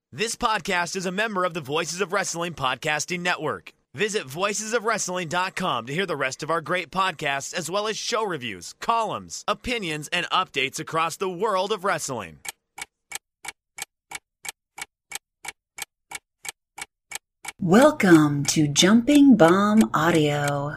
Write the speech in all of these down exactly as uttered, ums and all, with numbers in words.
This podcast is a member of the Voices of Wrestling Podcasting Network. Visit voices of wrestling dot com to hear the rest of our great podcasts, as well as show reviews, columns, opinions, and updates across the world of wrestling. Welcome to Jumping Bomb Audio.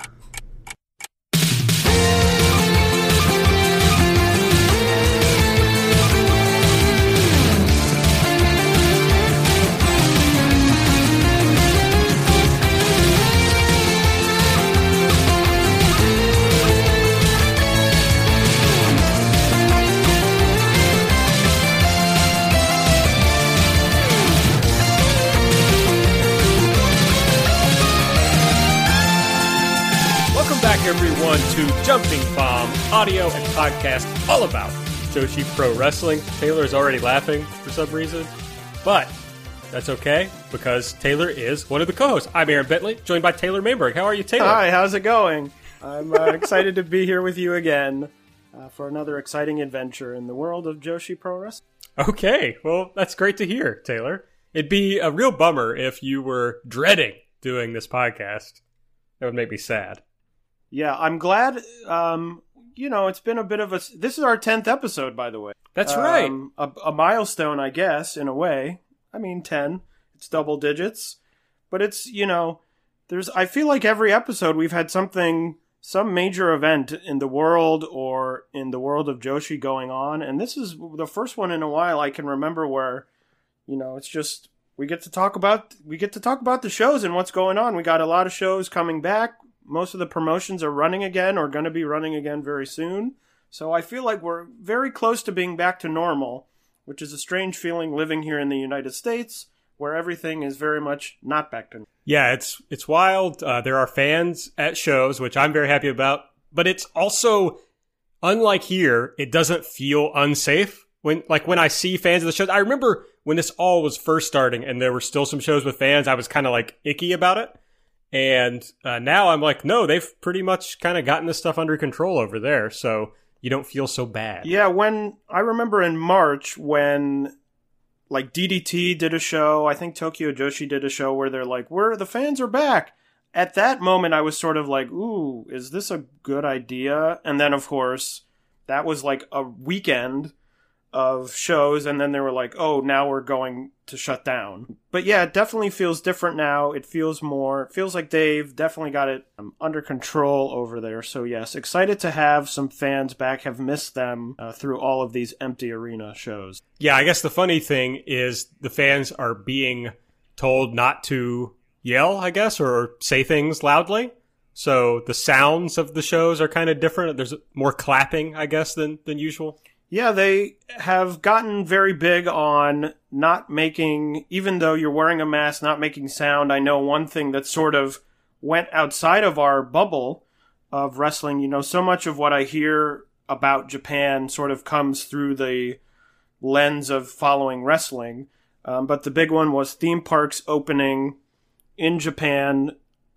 Everyone to Jumping Bomb Audio and Podcast, all about Joshi Pro Wrestling. Taylor is already laughing for some reason, but that's okay because Taylor is one of the co-hosts. I'm Aaron Bentley, joined by Taylor Mainberg. How are you, Taylor? Hi, how's it going? I'm uh, excited to be here with you again uh, for another exciting adventure in the world of Joshi Pro Wrestling. Okay, well, that's great to hear, Taylor. It'd be a real bummer if you were dreading doing this podcast. That would make me sad. Yeah, I'm glad, um, you know, it's been a bit of a... This is our tenth episode, by the way. That's um, right. A, a milestone, I guess, in a way. I mean, ten. It's double digits. But it's, you know, there's... I feel like every episode we've had something, some major event in the world or in the world of Joshi going on. And this is the first one in a while I can remember where, you know, it's just... We get to talk about... We get to talk about the shows and what's going on. We got a lot of shows coming back. Most of the promotions are running again or going to be running again very soon. So I feel like we're very close to being back to normal, which is a strange feeling living here in the United States where everything is very much not back to normal. Yeah, it's it's wild. Uh, there are fans at shows, which I'm very happy about. But it's also, unlike here, it doesn't feel unsafe. When like when I see fans of the shows, I remember when this all was first starting and there were still some shows with fans, I was kind of like icky about it. And uh, now I'm like, no, they've pretty much kind of gotten this stuff under control over there, so you don't feel so bad. Yeah, when I remember in March when like D D T did a show, I think Tokyo Joshi did a show where they're like, "We're the fans are back." At that moment, I was sort of like, "Ooh, is this a good idea?" And then, of course, that was like a weekend of shows, and then they were like, oh, now we're going to shut down. But yeah, it definitely feels different now. It feels more, it feels like they've definitely got it um, under control over there. So yes, excited to have some fans back, have missed them uh, through all of these empty arena shows. Yeah, I guess the funny thing is the fans are being told not to yell, I guess, or say things loudly. So the sounds of the shows are kind of different. There's more clapping, I guess, than, than usual. Yeah, they have gotten very big on not making, even though you're wearing a mask, not making sound. I know one thing that sort of went outside of our bubble of wrestling, you know, so much of what I hear about Japan sort of comes through the lens of following wrestling. Um, but the big one was theme parks opening in Japan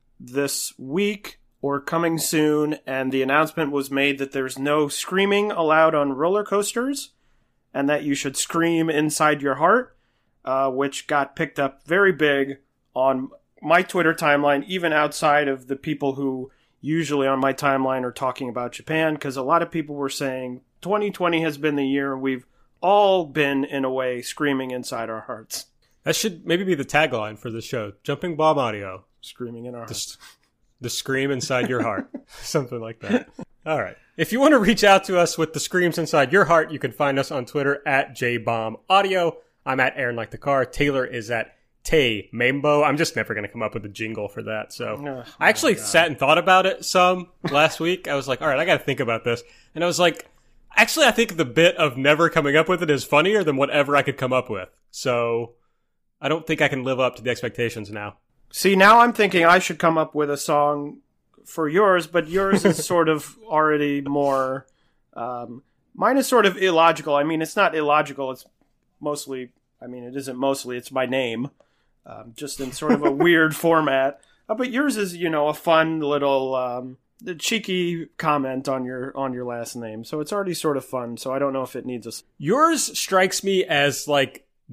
this week or coming soon, and the announcement was made that there's no screaming allowed on roller coasters, and that you should scream inside your heart, uh, which got picked up very big on my Twitter timeline, even outside of the people who usually on my timeline are talking about Japan, because a lot of people were saying twenty twenty has been the year we've all been, in a way, screaming inside our hearts. That should maybe be the tagline for the show. Jumping Bomb Audio. Screaming in our The, hearts. the scream inside your heart. Something like that. All right. If you want to reach out to us with the screams inside your heart, you can find us on Twitter at J Bomb Audio. I'm at Aaron Like the Car. Taylor is at Tay Mambo. I'm just never going to come up with a jingle for that. So Oh, I actually my God. sat and thought about it some last week. I was like, all right, I got to think about this. And I was like, actually, I think the bit of never coming up with it is funnier than whatever I could come up with. So I don't think I can live up to the expectations now. See, now I'm thinking I should come up with a song for yours, but yours is sort of already more... Um, mine is sort of illogical. I mean, it's not illogical. It's mostly... I mean, it isn't mostly. It's my name. Um, just in sort of a weird format. Uh, but yours is, you know, a fun little... Um, cheeky comment on your on your last name. So it's already sort of fun. So I don't know if it needs a... Yours strikes me as, like,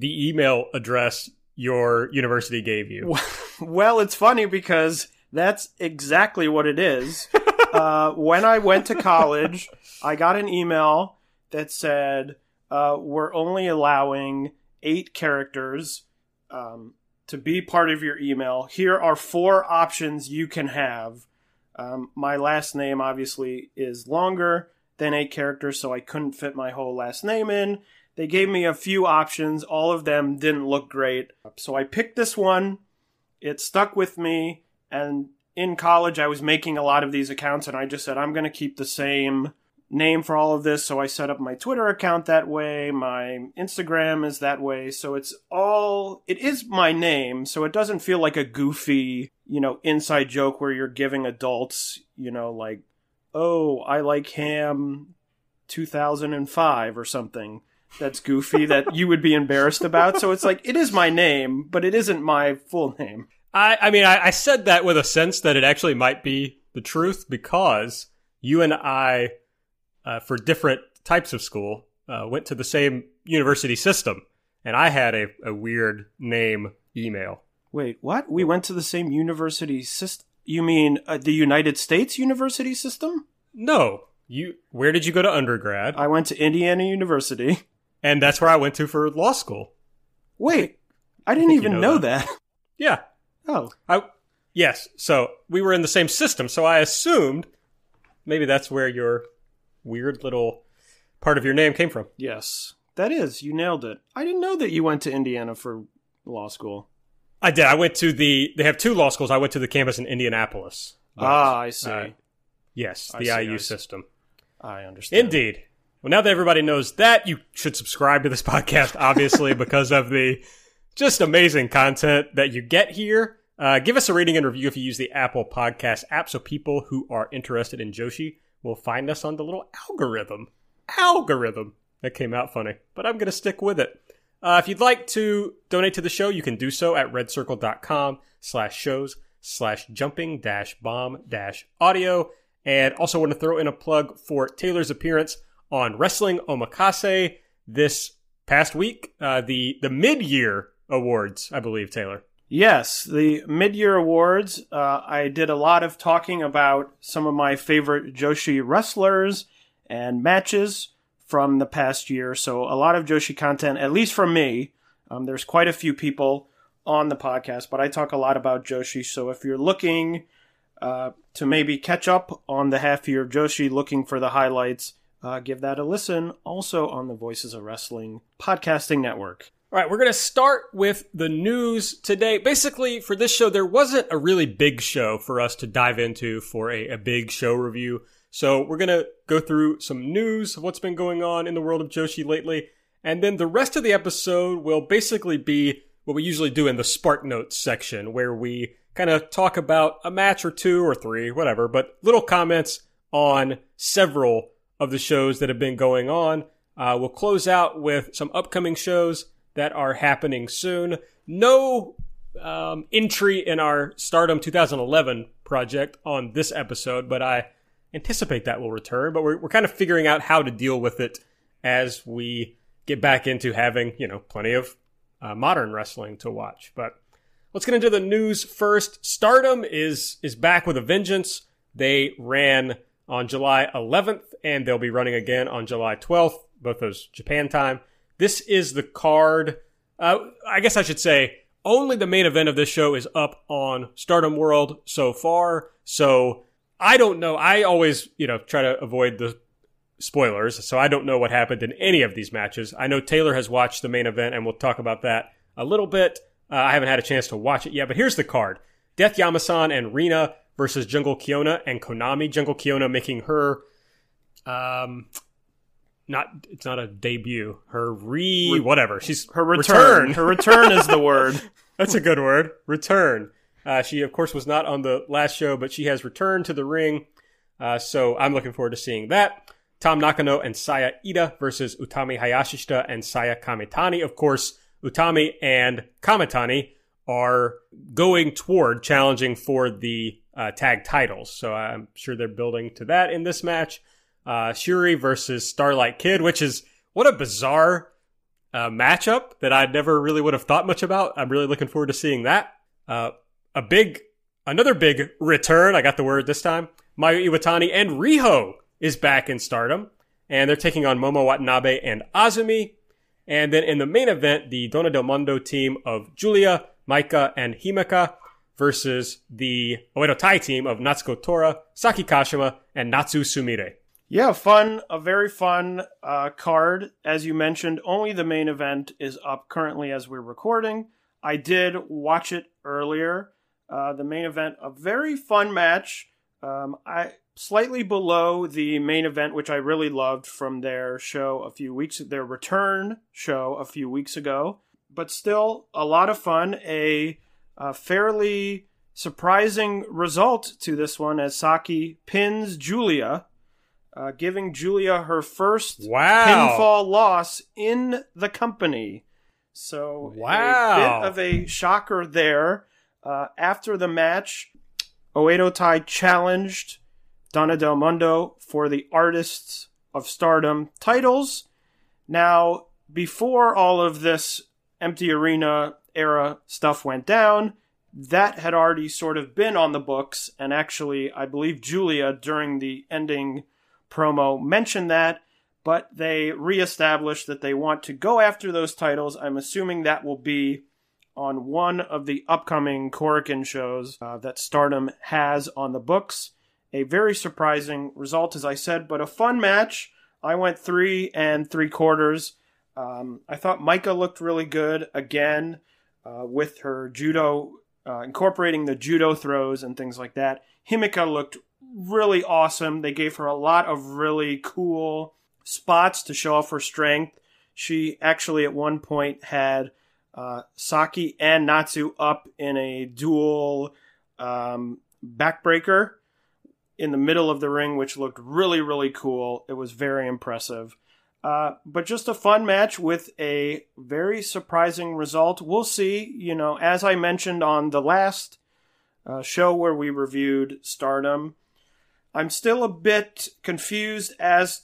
the email address your university gave you? Well, it's funny because that's exactly what it is. uh, when I went to college, I got an email that said, uh, we're only allowing eight characters um, to be part of your email. Here are four options you can have. Um, my last name, obviously, is longer than eight characters, so I couldn't fit my whole last name in. They gave me a few options. All of them didn't look great. So I picked this one. It stuck with me. And in college, I was making a lot of these accounts, and I just said, I'm going to keep the same name for all of this. So I set up my Twitter account that way. My Instagram is that way. So it's all, it is my name. So it doesn't feel like a goofy, you know, inside joke where you're giving adults, you know, like, oh, I like ham two thousand five or something. That's goofy that you would be embarrassed about. So it's like, it is my name, but it isn't my full name. I, I mean, I, I said that with a sense that it actually might be the truth because you and I, uh, for different types of school, uh, went to the same university system. And I had a, a weird name email. Wait, what? We went to the same university system? You mean uh, the United States university system? No. You. Where did you go to undergrad? I went to Indiana University. And that's where I went to for law school. Wait, I didn't I even you know know that. that. Yeah. Oh. I, yes. So we were in the same system. So I assumed maybe that's where your weird little part of your name came from. Yes, that is. You nailed it. I didn't know that you went to Indiana for law school. I did. I went to the, they have two law schools. I went to the campus in Indianapolis. But, ah, I see. Uh, yes, I the see, I I U see. system. I understand. Indeed. Well, now that everybody knows that, you should subscribe to this podcast, obviously, because of the just amazing content that you get here. Uh, give us a rating and review if you use the Apple Podcast app so people who are interested in Joshi will find us on the little algorithm. Algorithm. That came out funny, but I'm going to stick with it. Uh, if you'd like to donate to the show, you can do so at redcircle.com slash shows slash jumping dash bomb dash audio. And also want to throw in a plug for Taylor's appearance on Wrestling Omakase this past week, uh, the, the mid-year awards, I believe, Taylor. Yes, the mid-year awards. Uh, I did a lot of talking about some of my favorite Joshi wrestlers and matches from the past year. So a lot of Joshi content, at least from me. Um, there's quite a few people on the podcast, but I talk a lot about Joshi. So if you're looking uh, to maybe catch up on the half year of Joshi, looking for the highlights, uh, give that a listen. Also on the Voices of Wrestling podcasting network. All right, we're going to start with the news today. Basically, for this show, there wasn't a really big show for us to dive into for a, a big show review. So we're going to go through some news of what's been going on in the world of Joshi lately. And then the rest of the episode will basically be what we usually do in the Spark Notes section, where we kind of talk about a match or two or three, whatever, but little comments on several of the shows that have been going on. Uh, we'll close out with some upcoming shows that are happening soon. No um, entry in our Stardom twenty eleven project on this episode, but I anticipate that will return. But we're we're kind of figuring out how to deal with it as we get back into having, you know, plenty of uh, modern wrestling to watch. But let's get into the news first. Stardom is is back with a vengeance. They ran on July eleventh, and they'll be running again on July twelfth, both those Japan time. This is the card. Uh, I guess I should say only the main event of this show is up on Stardom World so far. So I don't know. I always, you know, try to avoid the spoilers. So I don't know what happened in any of these matches. I know Taylor has watched the main event, and we'll talk about that a little bit. Uh, I haven't had a chance to watch it yet, but here's the card. Death Yamasan and Rina versus Jungle Kiona and Konami. Jungle Kiona making her... Um, Not it's not a debut. Her re whatever. She's Her return. return. Her return is the word. That's a good word. Return. Uh, she of course was not on the last show, but she has returned to the ring. Uh, so I'm looking forward to seeing that. Tam Nakano and Saya Ida versus Utami Hayashishita and Saya Kamitani. Of course, Utami and Kamitani are going toward challenging for the uh, tag titles. So I'm sure they're building to that in this match. Uh, Shuri versus Starlight Kid, which is, what a bizarre uh, matchup that I never really would have thought much about. I'm really looking forward to seeing that. Uh, a big, another big return. I got the word this time. Mayu Iwatani and Riho is back in Stardom, and they're taking on Momo Watanabe and Azumi. And then in the main event, the Donna Del Mondo team of Julia, Maika, and Himeka versus the Oedo Tai team of Natsuko Tora, Saki Kashima, and Natsu Sumire. Yeah, fun, a very fun uh, card. As you mentioned, only the main event is up currently as we're recording. I did watch it earlier. Uh, the main event, a very fun match. Um, I slightly below the main event, which I really loved from their show a few weeks, their return show a few weeks ago. But still, a lot of fun. A, a fairly surprising result to this one as Saki pins Julia. Uh, giving Julia her first wow. pinfall loss in the company. So wow. a bit of a shocker there. Uh, after the match, Oedo Tai challenged Donna Del Mondo for the Artists of Stardom titles. Now, before all of this Empty Arena era stuff went down, that had already sort of been on the books, and actually, I believe Julia, during the ending promo, mentioned that, but they reestablished that they want to go after those titles. I'm assuming that will be on one of the upcoming Korakuen shows uh, that Stardom has on the books. A very surprising result, as I said, but a fun match. I went three and three quarters. Um, I thought Maika looked really good again uh, with her judo, uh, incorporating the judo throws and things like that. Himeka looked really awesome. They gave her a lot of really cool spots to show off her strength. She actually at one point had uh, Saki and Natsu up in a dual um, backbreaker in the middle of the ring, which looked really, really cool. It was very impressive. Uh, but just a fun match with a very surprising result. We'll see. You know, as I mentioned on the last uh, show where we reviewed Stardom, I'm still a bit confused as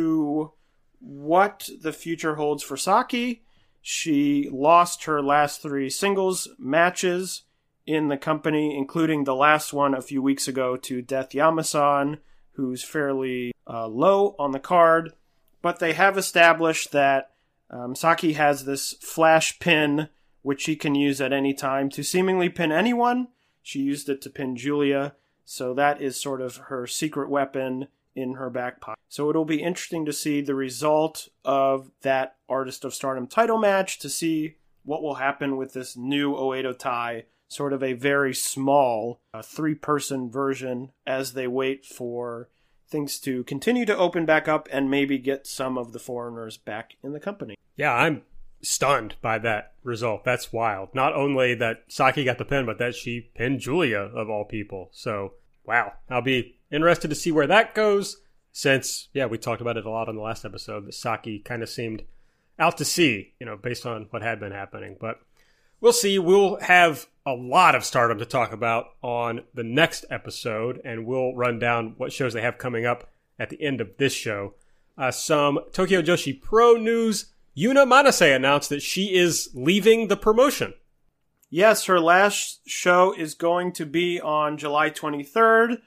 to what the future holds for Saki. She lost her last three singles matches in the company, including the last one a few weeks ago to Death Yamasan, who's fairly uh, low on the card. But they have established that um, Saki has this flash pin, which she can use at any time to seemingly pin anyone. She used it to pin Julia. So that is sort of her secret weapon in her back pocket. So it'll be interesting to see the result of that Artist of Stardom title match, to see what will happen with this new Oedo Tai, sort of a very small uh, three-person version as they wait for things to continue to open back up and maybe get some of the foreigners back in the company. Yeah, I'm stunned by that result. That's wild. Not only that Saki got the pin, but that she pinned Julia, of all people. So, wow. I'll be interested to see where that goes, since, yeah, we talked about it a lot on the last episode, that Saki kind of seemed out to sea, you know, based on what had been happening. But we'll see. We'll have a lot of Stardom to talk about on the next episode, and we'll run down what shows they have coming up at the end of this show. Uh, some Tokyo Joshi Pro news. Yuna Manase announced that she is leaving the promotion. Yes, her last show is going to be on July twenty-third.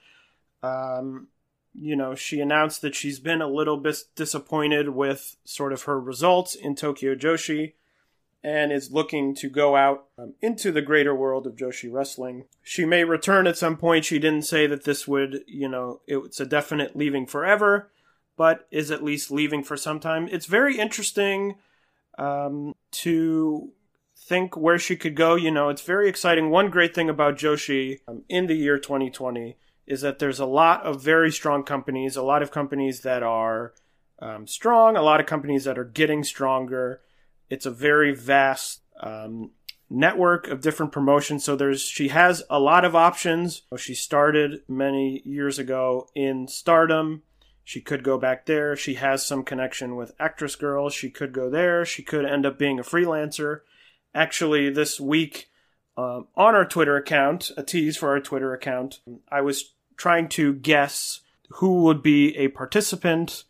Um, you know, she announced that she's been a little bit disappointed with sort of her results in Tokyo Joshi and is looking to go out um, into the greater world of Joshi wrestling. She may return at some point. She didn't say that this would, you know, it's a definite leaving forever, but is at least leaving for some time. It's very interesting um, to think where she could go. You know, it's very exciting. One great thing about Joshi um, in the year twenty twenty is that there's a lot of very strong companies, a lot of companies that are um, strong, a lot of companies that are getting stronger. It's a very vast um, network of different promotions. So there's she has a lot of options. She started many years ago in Stardom. She could go back there. She has some connection with Actress Girl. She could go there. She could end up being a freelancer. Actually, this week um, on our Twitter account, a tease for our Twitter account, I was trying to guess who would be a participant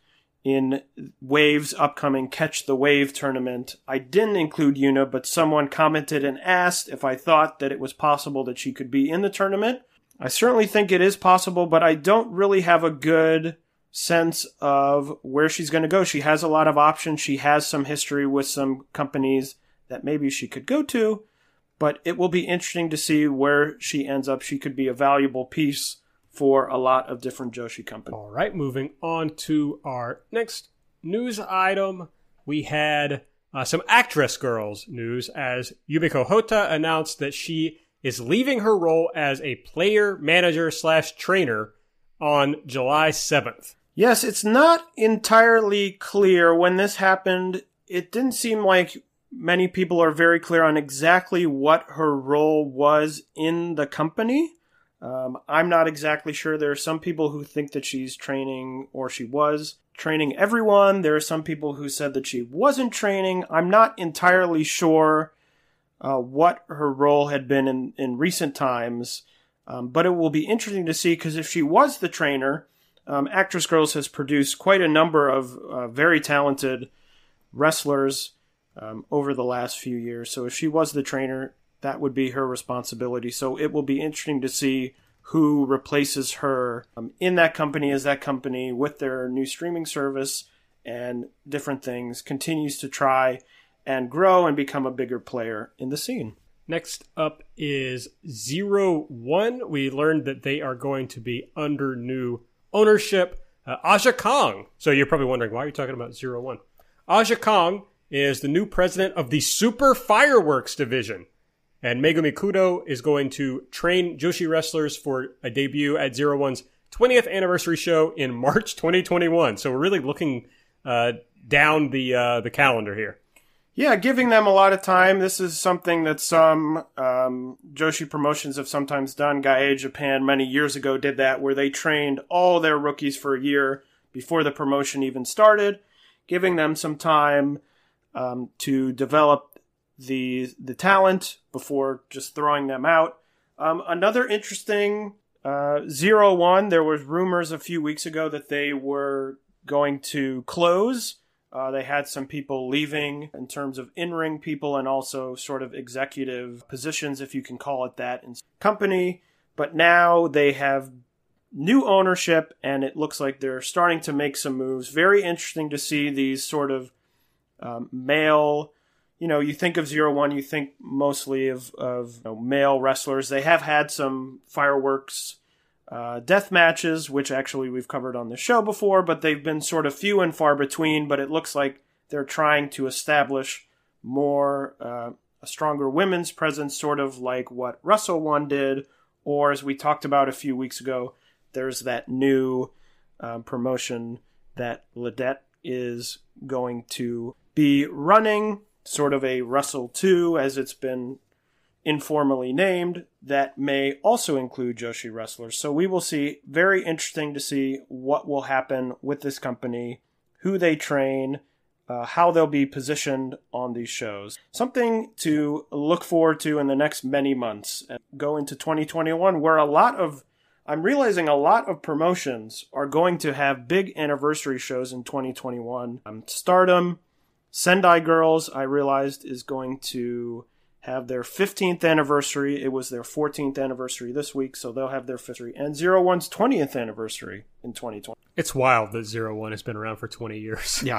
in Wave's upcoming Catch the Wave tournament. I didn't include Yuna, but someone commented and asked if I thought that it was possible that she could be in the tournament. I certainly think it is possible, but I don't really have a good sense of where she's going to go. She has a lot of options. She has some history with some companies that maybe she could go to, but it will be interesting to see where she ends up. She could be a valuable piece for a lot of different Joshi companies. All right, moving on to our next news item. We had uh, some Actress Girls news as Yumiko Hotta announced that she is leaving her role as a player, manager slash trainer on July seventh. Yes, it's not entirely clear when this happened. It didn't seem like many people are very clear on exactly what her role was in the company. Um, I'm not exactly sure. There are some people who think that she's training, or she was training everyone. There are some people who said that she wasn't training. I'm not entirely sure uh, what her role had been in, in recent times, um, but it will be interesting to see, because if she was the trainer, um, Actress Girls has produced quite a number of uh, very talented wrestlers um, over the last few years. So if she was the trainer, that would be her responsibility. So it will be interesting to see who replaces her um, in that company, as that company, with their new streaming service and different things, continues to try and grow and become a bigger player in the scene. Next up is Zero One. We learned that they are going to be under new ownership. Uh, Aja Kong. So you're probably wondering, why are you talking about Zero One? Aja Kong is the new president of the Super Fireworks division. And Megumi Kudo is going to train Joshi wrestlers for a debut at Zero One's twentieth anniversary show in March twenty twenty-one. So we're really looking uh, down the uh, the calendar here. Yeah, giving them a lot of time. This is something that some um, Joshi promotions have sometimes done. Gae Japan many years ago did that, where they trained all their rookies for a year before the promotion even started, giving them some time um, to develop the the talent before just throwing them out. Um, another interesting uh, Zero One, there was rumors a few weeks ago that they were going to close. Uh, they had some people leaving in terms of in-ring people and also sort of executive positions, if you can call it that, in the company. But now they have new ownership, and it looks like they're starting to make some moves. Very interesting to see these sort of um, male... You know, you think of Zero One, you think mostly of, of you know, male wrestlers. They have had some fireworks uh, death matches, which actually we've covered on the show before, but they've been sort of few and far between. But it looks like they're trying to establish more, uh, a stronger women's presence, sort of like what Wrestle One did, or as we talked about a few weeks ago, there's that new um, promotion that Ledette is going to be running. Sort of a Wrestle two, as it's been informally named, that may also include Joshi wrestlers. So we will see. Very interesting to see what will happen with this company, who they train, uh, how they'll be positioned on these shows. Something to look forward to in the next many months. And go into twenty twenty-one, where a lot of, I'm realizing a lot of promotions are going to have big anniversary shows in twenty twenty-one. Um, Stardom, Sendai Girls, I realized, is going to have their fifteenth anniversary. It was their fourteenth anniversary this week, so they'll have their fifteenth. And Zero One's twentieth anniversary in twenty twenty. It's wild that Zero One has been around for twenty years. Yeah.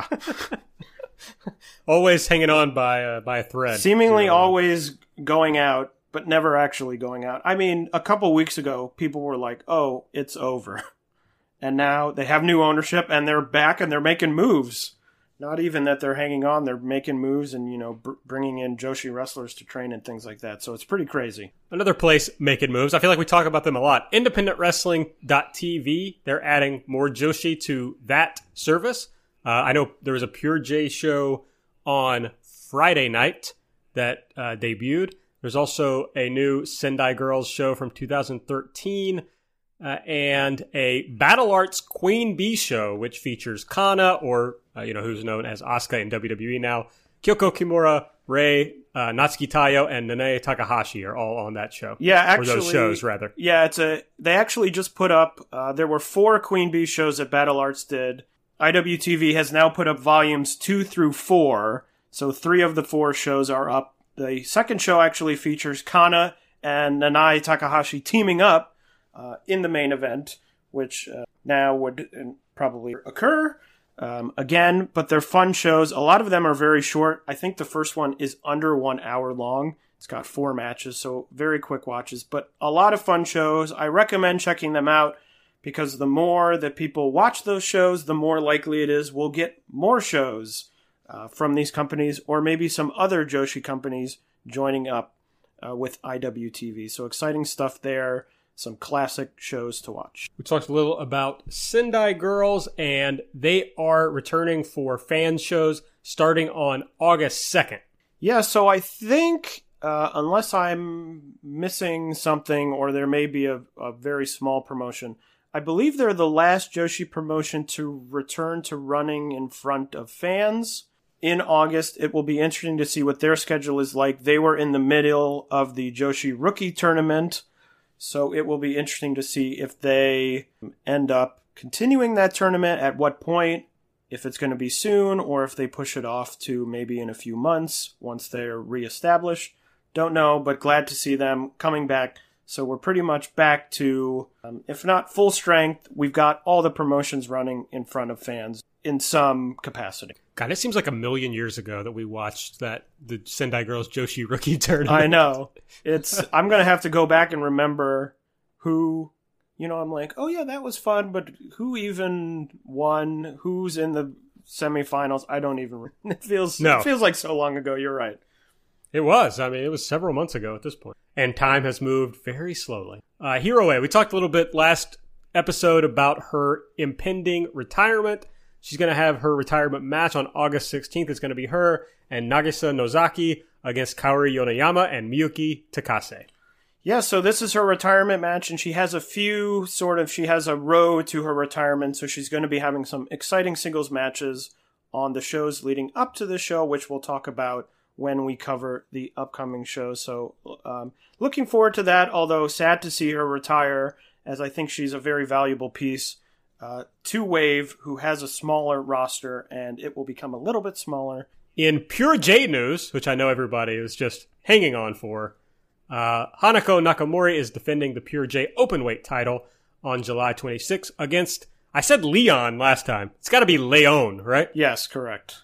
Always hanging on by, uh, by a thread. Seemingly Zero One. always going out, but never actually going out. I mean, a couple weeks ago, people were like, oh, it's over. And now they have new ownership, and they're back, and they're making moves. Not even that they're hanging on, they're making moves and, you know, br- bringing in Joshi wrestlers to train and things like that. So it's pretty crazy. Another place making moves. I feel like we talk about them a lot. independent wrestling dot t v. They're adding more Joshi to that service. Uh, I know there was a Pure J show on Friday night that uh, debuted. There's also a new Sendai Girls show from two thousand thirteen. Uh, and a Battle Arts Queen Bee show, which features Kana, or, uh, you know, who's known as Asuka in W W E now. Kyoko Kimura, Rei, uh, Natsuki Tayo, and Nanae Takahashi are all on that show. Yeah, actually. Or those shows, rather. Yeah, it's a, they actually just put up, uh, there were four Queen Bee shows that Battle Arts did. I W T V has now put up volumes two through four, so three of the four shows are up. The second show actually features Kana and Nanae Takahashi teaming up uh, in the main event, which uh, now would probably occur um, again, but they're fun shows. A lot of them are very short. I think the first one is under one hour long. It's got four matches, so very quick watches, but a lot of fun shows. I recommend checking them out because the more that people watch those shows, the more likely it is we'll get more shows uh, from these companies, or maybe some other Joshi companies joining up uh, with I W T V. So exciting stuff there. Some classic shows to watch. We talked a little about Sendai Girls, and they are returning for fan shows starting on August second. Yeah, so I think, uh, unless I'm missing something, or there may be a, a very small promotion, I believe they're the last Joshi promotion to return to running in front of fans in August. It will be interesting to see what their schedule is like. They were in the middle of the Joshi Rookie Tournament, so it will be interesting to see if they end up continuing that tournament, at what point, if it's going to be soon, or if they push it off to maybe in a few months once they're reestablished. Don't know, but glad to see them coming back. So we're pretty much back to, um, if not full strength, we've got all the promotions running in front of fans in some capacity. God, it seems like a million years ago that we watched that the Sendai Girls Joshi Rookie Tournament. I know. It's. I'm going to have to go back and remember who, you know, I'm like, oh yeah, that was fun, but who even won? Who's in the semifinals? I don't even, it feels, no. it feels like so long ago. You're right. It was. I mean, it was several months ago at this point. And time has moved very slowly. Uh, Hiroe, we talked a little bit last episode about her impending retirement. She's going to have her retirement match on August sixteenth. It's going to be her and Nagisa Nozaki against Kaori Yoneyama and Miyuki Takase. Yeah, so this is her retirement match, and she has a few sort of, she has a road to her retirement, so she's going to be having some exciting singles matches on the shows leading up to the show, which we'll talk about when we cover the upcoming shows. So um, looking forward to that, although sad to see her retire, as I think she's a very valuable piece uh, to Wave, who has a smaller roster, and it will become a little bit smaller. In Pure J news, which I know everybody is just hanging on for, uh, Hanako Nakamori is defending the Pure J Openweight title on July twenty-sixth against, I said Leon last time. It's got to be Leon, right? Yes, correct.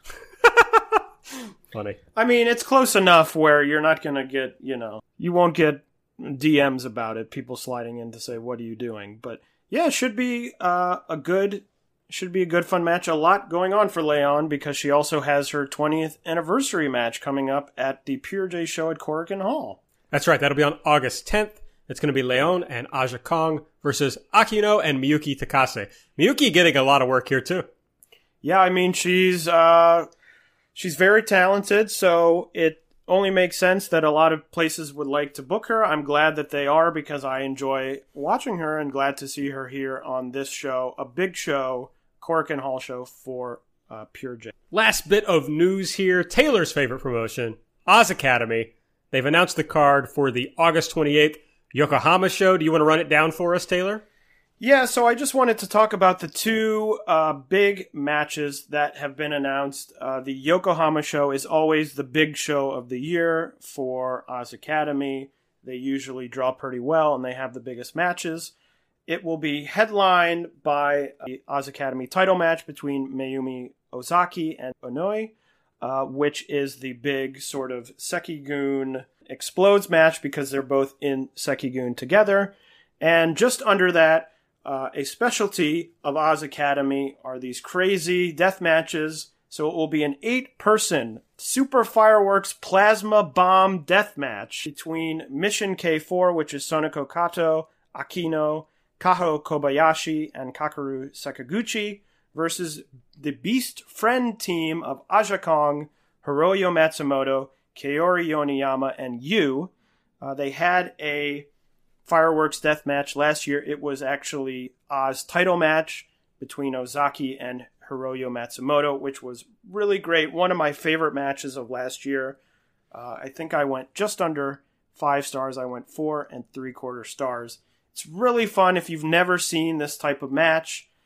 Funny. I mean, it's close enough where you're not going to get, you know, you won't get D Ms about it, people sliding in to say, what are you doing? But yeah, it should be uh, a good, should be a good fun match. A lot going on for Leon, because she also has her twentieth anniversary match coming up at the Pure J show at Korakuen Hall. That's right. That'll be on August tenth. It's going to be Leon and Aja Kong versus Akino and Miyuki Takase. Miyuki getting a lot of work here too. Yeah, I mean, she's uh, she's very talented, so it only makes sense that a lot of places would like to book her. I'm glad that they are, because I enjoy watching her, and glad to see her here on this show, a big show, Korakuen Hall show for uh, Pure J. Last bit of news here. Taylor's favorite promotion, Oz Academy. They've announced the card for the August twenty-eighth Yokohama show. Do you want to run it down for us, Taylor? Yeah, so I just wanted to talk about the two uh, big matches that have been announced. Uh, the Yokohama show is always the big show of the year for Oz Academy. They usually draw pretty well, and they have the biggest matches. It will be headlined by the Oz Academy title match between Mayumi Ozaki and Onoi, uh, which is the big sort of Sekigun Explodes match, because they're both in Sekigun together. And just under that, Uh, a specialty of Oz Academy are these crazy death matches. So it will be an eight-person Super Fireworks Plasma Bomb death match between Mission K four, which is Sonoko Kato, Akino, Kaho Kobayashi, and Kakeru Sakaguchi, versus the Beast Friend team of Aja Kong, Hiroyo Matsumoto, Kaori Yoneyama, and Yu. Uh, they had a Fireworks death match last year. It was actually Oz title match between Ozaki and Hiroyo Matsumoto, which was really great. One of my favorite matches of last year. Uh, I think I went just under five stars. I went four and three quarter stars. It's really fun if you've never seen this type of match.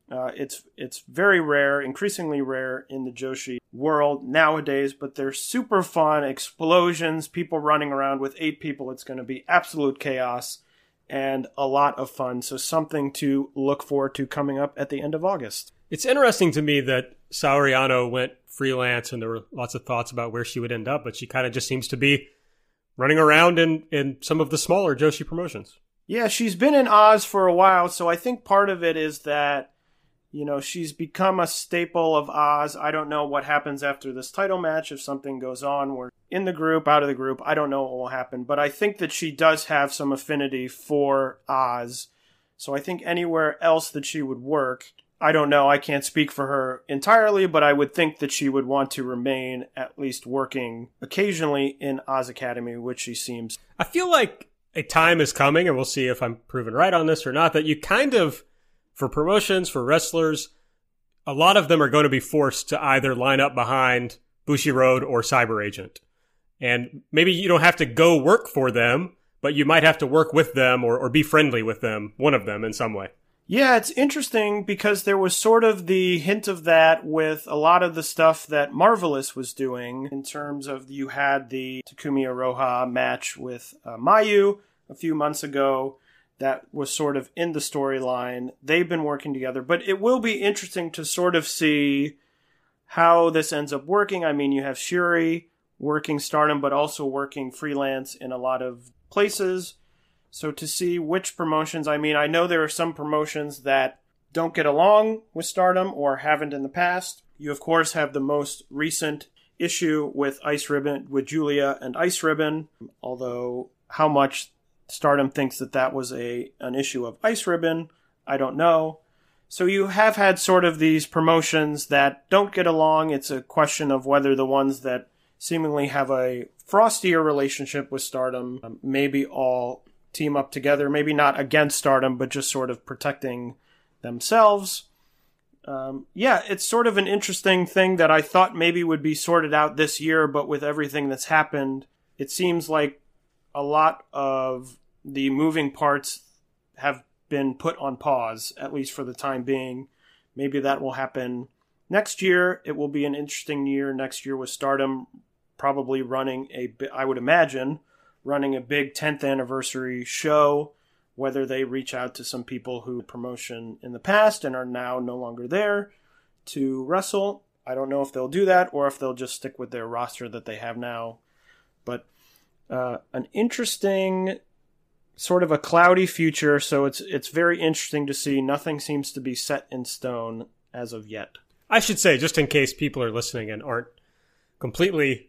Uh, it's it's very rare, increasingly rare in the Joshi world nowadays, but they're super fun, explosions, people running around. With eight people, it's going to be absolute chaos and a lot of fun. So something to look forward to coming up at the end of August. It's interesting to me that Saori Ano went freelance, and there were lots of thoughts about where she would end up, but she kind of just seems to be running around in, in some of the smaller Joshi promotions. Yeah, she's been in Oz for a while, so I think part of it is that, you know, she's become a staple of Oz. I don't know what happens after this title match, if something goes on. We're in the group, out of the group. I don't know what will happen, but I think that she does have some affinity for Oz. So I think anywhere else that she would work, I don't know, I can't speak for her entirely, but I would think that she would want to remain at least working occasionally in Oz Academy, which she seems. I feel like a time is coming, and we'll see if I'm proven right on this or not, that you kind of, for promotions, for wrestlers, a lot of them are going to be forced to either line up behind Bushiroad or Cyber Agent. And maybe you don't have to go work for them, but you might have to work with them or, or be friendly with them, one of them in some way. Yeah, it's interesting because there was sort of the hint of that with a lot of the stuff that Marvelous was doing in terms of you had the Takumi Iroha match with uh, Mayu a few months ago that was sort of in the storyline. They've been working together, but it will be interesting to sort of see how this ends up working. I mean, you have Shuri working Stardom, but also working freelance in a lot of places. So to see which promotions, I mean, I know there are some promotions that don't get along with Stardom or haven't in the past. You, of course, have the most recent issue with Ice Ribbon, with Julia and Ice Ribbon, although how much Stardom thinks that that was a an issue of Ice Ribbon, I don't know. So you have had sort of these promotions that don't get along. It's a question of whether the ones that seemingly have a frostier relationship with Stardom um, maybe all team up together, maybe not against Stardom, but just sort of protecting themselves. Um, yeah, it's sort of an interesting thing that I thought maybe would be sorted out this year, but with everything that's happened, it seems like a lot of the moving parts have been put on pause, at least for the time being. Maybe that will happen next year. It will be an interesting year next year with Stardom probably running a, I would imagine, running a big tenth anniversary show, whether they reach out to some people who promotion in the past and are now no longer there to wrestle. I don't know if they'll do that or if they'll just stick with their roster that they have now. But uh, an interesting, sort of a cloudy future, so it's it's very interesting to see. Nothing seems to be set in stone as of yet. I should say, just in case people are listening and aren't completely,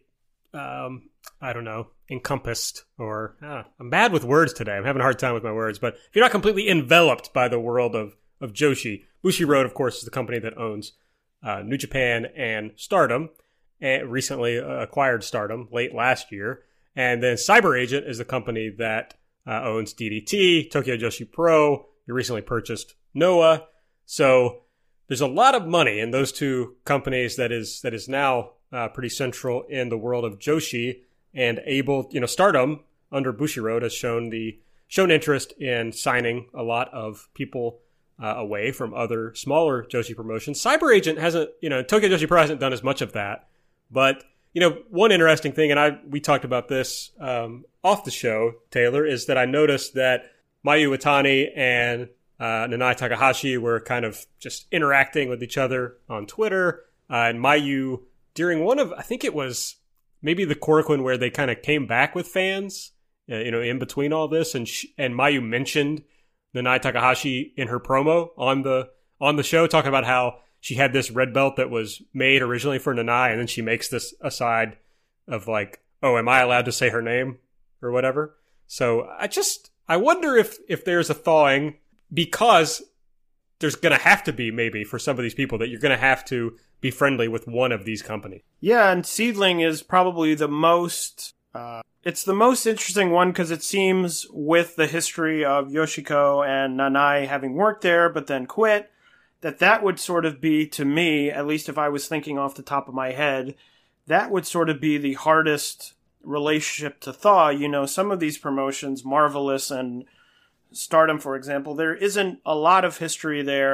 um, I don't know, encompassed, or uh, I'm bad with words today. I'm having a hard time with my words. But if you're not completely enveloped by the world of, of Joshi, Bushiroad, of course, is the company that owns uh, New Japan and Stardom, and recently uh, acquired Stardom late last year. And then Cyber Agent is the company that uh, owns D D T, Tokyo Joshi Pro. You recently purchased Noah. So there's a lot of money in those two companies that is that is now uh, pretty central in the world of Joshi. And able, you know, Stardom under Bushiroad has shown the shown interest in signing a lot of people uh, away from other smaller Joshi promotions. Cyber Agent hasn't, you know, Tokyo Joshi Pro hasn't done as much of that. But, you know, one interesting thing, and I we talked about this um, off the show, Taylor, is that I noticed that Mayu Iwatani and uh, Nanae Takahashi were kind of just interacting with each other on Twitter. Uh, and Mayu, during one of, I think it was maybe the Korakuen where they kind of came back with fans, uh, you know, in between all this, and sh- and Mayu mentioned Nanae Takahashi in her promo on the on the show, talking about how she had this red belt that was made originally for Nanae, and then she makes this aside of like, oh, am I allowed to say her name or whatever? So I just I wonder if if there's a thawing, because there's going to have to be, maybe, for some of these people, that you're going to have to be friendly with one of these companies. Yeah, and Seedling is probably the most, uh, it's the most interesting one because it seems with the history of Yoshiko and Nanae having worked there but then quit, that that would sort of be, to me, at least if I was thinking off the top of my head, that would sort of be the hardest relationship to thaw. You know, some of these promotions, Marvelous and Stardom, for example, there isn't a lot of history there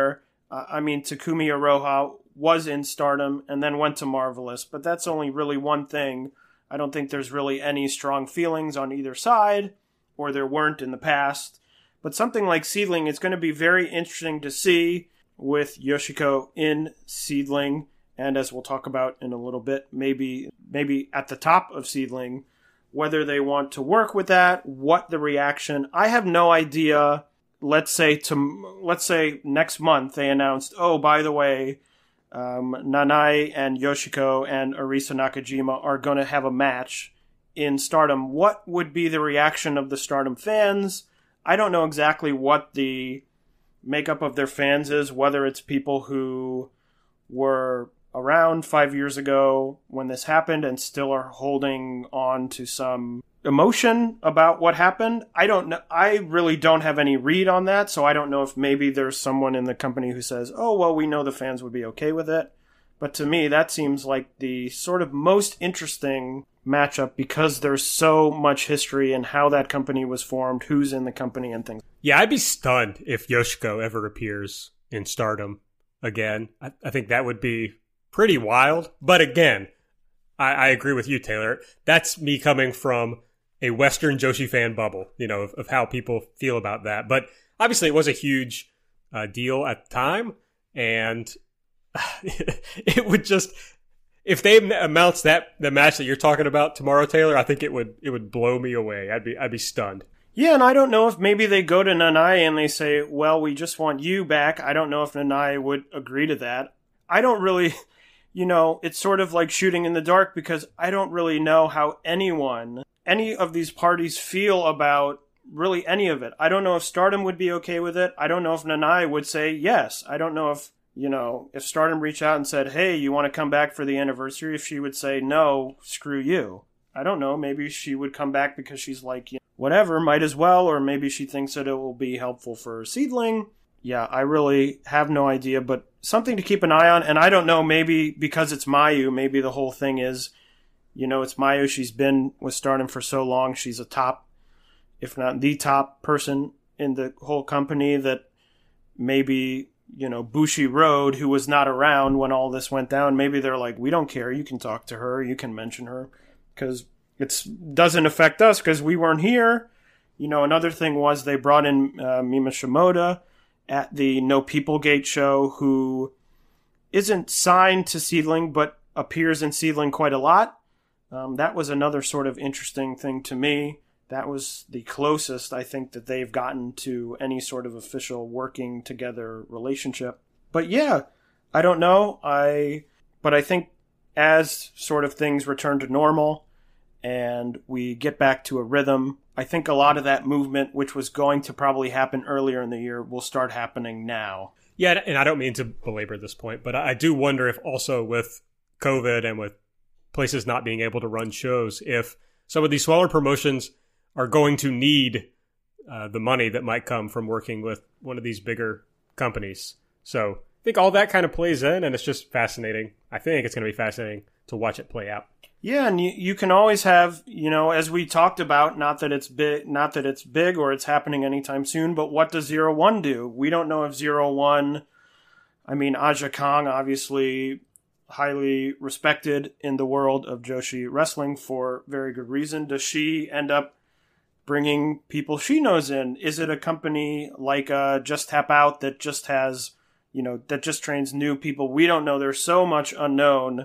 Uh, I mean, Takumi Iroha was in Stardom and then went to Marvelous, but that's only really one thing. I don't think there's really any strong feelings on either side, or there weren't in the past. But something like Seedling, it's going to be very interesting to see with Yoshiko in Seedling, and as we'll talk about in a little bit, maybe maybe at the top of Seedling, whether they want to work with that, what the reaction. I have no idea. Let's say to let's say next month they announced, oh, by the way, um, Nanae and Yoshiko and Arisa Nakajima are going to have a match in Stardom. What would be the reaction of the Stardom fans? I don't know exactly what the makeup of their fans is, whether it's people who were around five years ago when this happened and still are holding on to some emotion about what happened. I don't know. I really don't have any read on that, so I don't know if maybe there's someone in the company who says, oh, well, we know the fans would be okay with it. But to me, that seems like the sort of most interesting matchup because there's so much history and how that company was formed, who's in the company and things. Yeah, I'd be stunned if Yoshiko ever appears in Stardom again. I, I think that would be pretty wild. But again, I, I agree with you, Taylor. That's me coming from a Western Joshi fan bubble, you know, of, of how people feel about that. But obviously it was a huge uh, deal at the time, and it would just, if they announce that the match that you're talking about tomorrow, Taylor, I think it would it would blow me away. I'd be I'd be stunned. Yeah, and I don't know if maybe they go to Nanae and they say, well, we just want you back. I don't know if Nanae would agree to that. I don't really, you know, it's sort of like shooting in the dark because I don't really know how anyone, any of these parties feel about really any of it. I don't know if Stardom would be okay with it. I don't know if Nanae would say yes. I don't know if, you know, if Stardom reached out and said, hey, you want to come back for the anniversary, if she would say, no, screw you. I don't know. Maybe she would come back because she's like, you know, whatever, might as well. Or maybe she thinks that it will be helpful for Seedling. Yeah, I really have no idea, but something to keep an eye on. And I don't know, maybe because it's Mayu, maybe the whole thing is, you know, it's Mayu. She's been with Stardom for so long. She's a top, if not the top person in the whole company, that maybe, you know, Bushi Road, who was not around when all this went down, maybe they're like, we don't care. You can talk to her. You can mention her because it doesn't affect us because we weren't here. You know, another thing was they brought in uh, Mima Shimoda at the No People Gate show, who isn't signed to Seedling, but appears in Seedling quite a lot. Um, that was another sort of interesting thing to me. That was the closest, I think, that they've gotten to any sort of official working together relationship. But yeah, I don't know. I, but I think as sort of things return to normal and we get back to a rhythm, I think a lot of that movement, which was going to probably happen earlier in the year, will start happening now. Yeah, and I don't mean to belabor this point, but I do wonder if also with COVID and with places not being able to run shows, if some of these smaller promotions are going to need uh, the money that might come from working with one of these bigger companies. So I think all that kind of plays in, and it's just fascinating. I think it's going to be fascinating to watch it play out. Yeah, and you, you can always have, you know, as we talked about, not that it's big, not that it's big or it's happening anytime soon, but what does Zero One do? We don't know if Zero One, I mean, Aja Kong, obviously highly respected in the world of Joshi wrestling for very good reason. Does she end up bringing people she knows in? Is it a company like uh, Just Tap Out that just has, you know, that just trains new people? We don't know. There's so much unknown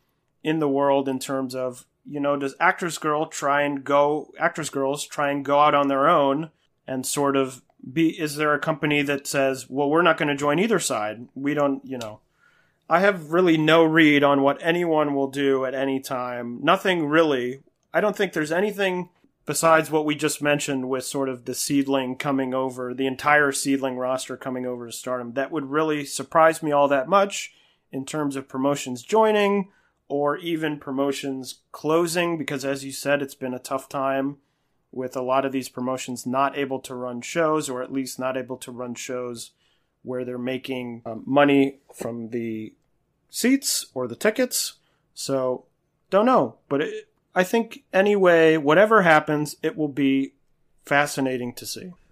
in the world in terms of, you know, does Actress Girl try and go, Actress Girls try and go out on their own and sort of be, is there a company that says, well, we're not going to join either side? We don't, you know, I have really no read on what anyone will do at any time. Nothing really. I don't think there's anything besides what we just mentioned with sort of the Seedling coming over, the entire Seedling roster coming over to Stardom, that would really surprise me all that much in terms of promotions joining or even promotions closing, because as you said, it's been a tough time with a lot of these promotions not able to run shows, or at least not able to run shows where they're making um, money from the seats or the tickets. So, don't know. But it, I think anyway, whatever happens, it will be fascinating to see.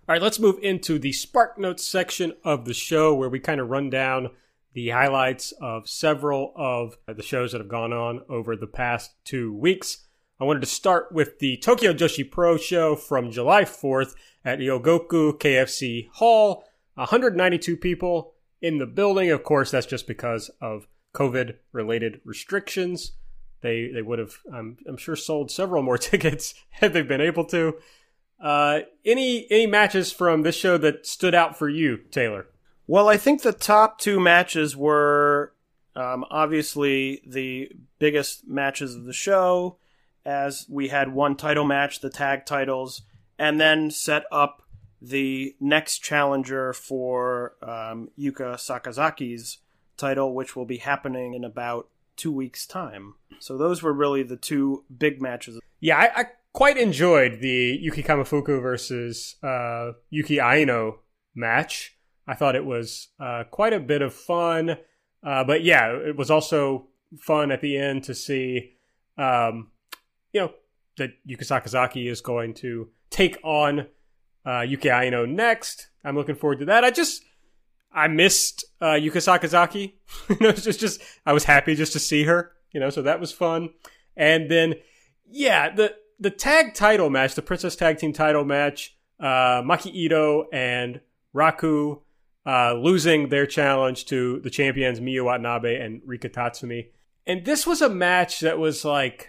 All right, let's move into the Spark Notes section of the show where we kind of run down the highlights of several of the shows that have gone on over the past two weeks. I wanted to start with the Tokyo Joshi Pro show from July fourth at Ryogoku K F C Hall. one hundred ninety-two people in the building. Of course, that's just because of COVID-related restrictions. They they would have, I'm, I'm sure, sold several more tickets had they been able to. Uh, any any matches from this show that stood out for you, Taylor? Well, I think the top two matches were um, obviously the biggest matches of the show, as we had one title match, the tag titles, and then set up the next challenger for um, Yuka Sakazaki's title, which will be happening in about two weeks' time. So those were really the two big matches. Yeah, I, I quite enjoyed the Yuki Kamifuku versus uh, Yuki Aino match. I thought it was uh, quite a bit of fun. Uh, but yeah, it was also fun at the end to see, um, you know, that Yuka Sakazaki is going to take on uh, Yuki Aino next. I'm looking forward to that. I just, I missed uh, Yuka Sakazaki. you know, it's just, just, I was happy just to see her, you know, so that was fun. And then, yeah, the, the tag title match, the Princess Tag Team title match, uh, Maki Ito and Raku uh, losing their challenge to the champions Miyu Watanabe and Rika Tatsumi. And this was a match that was like,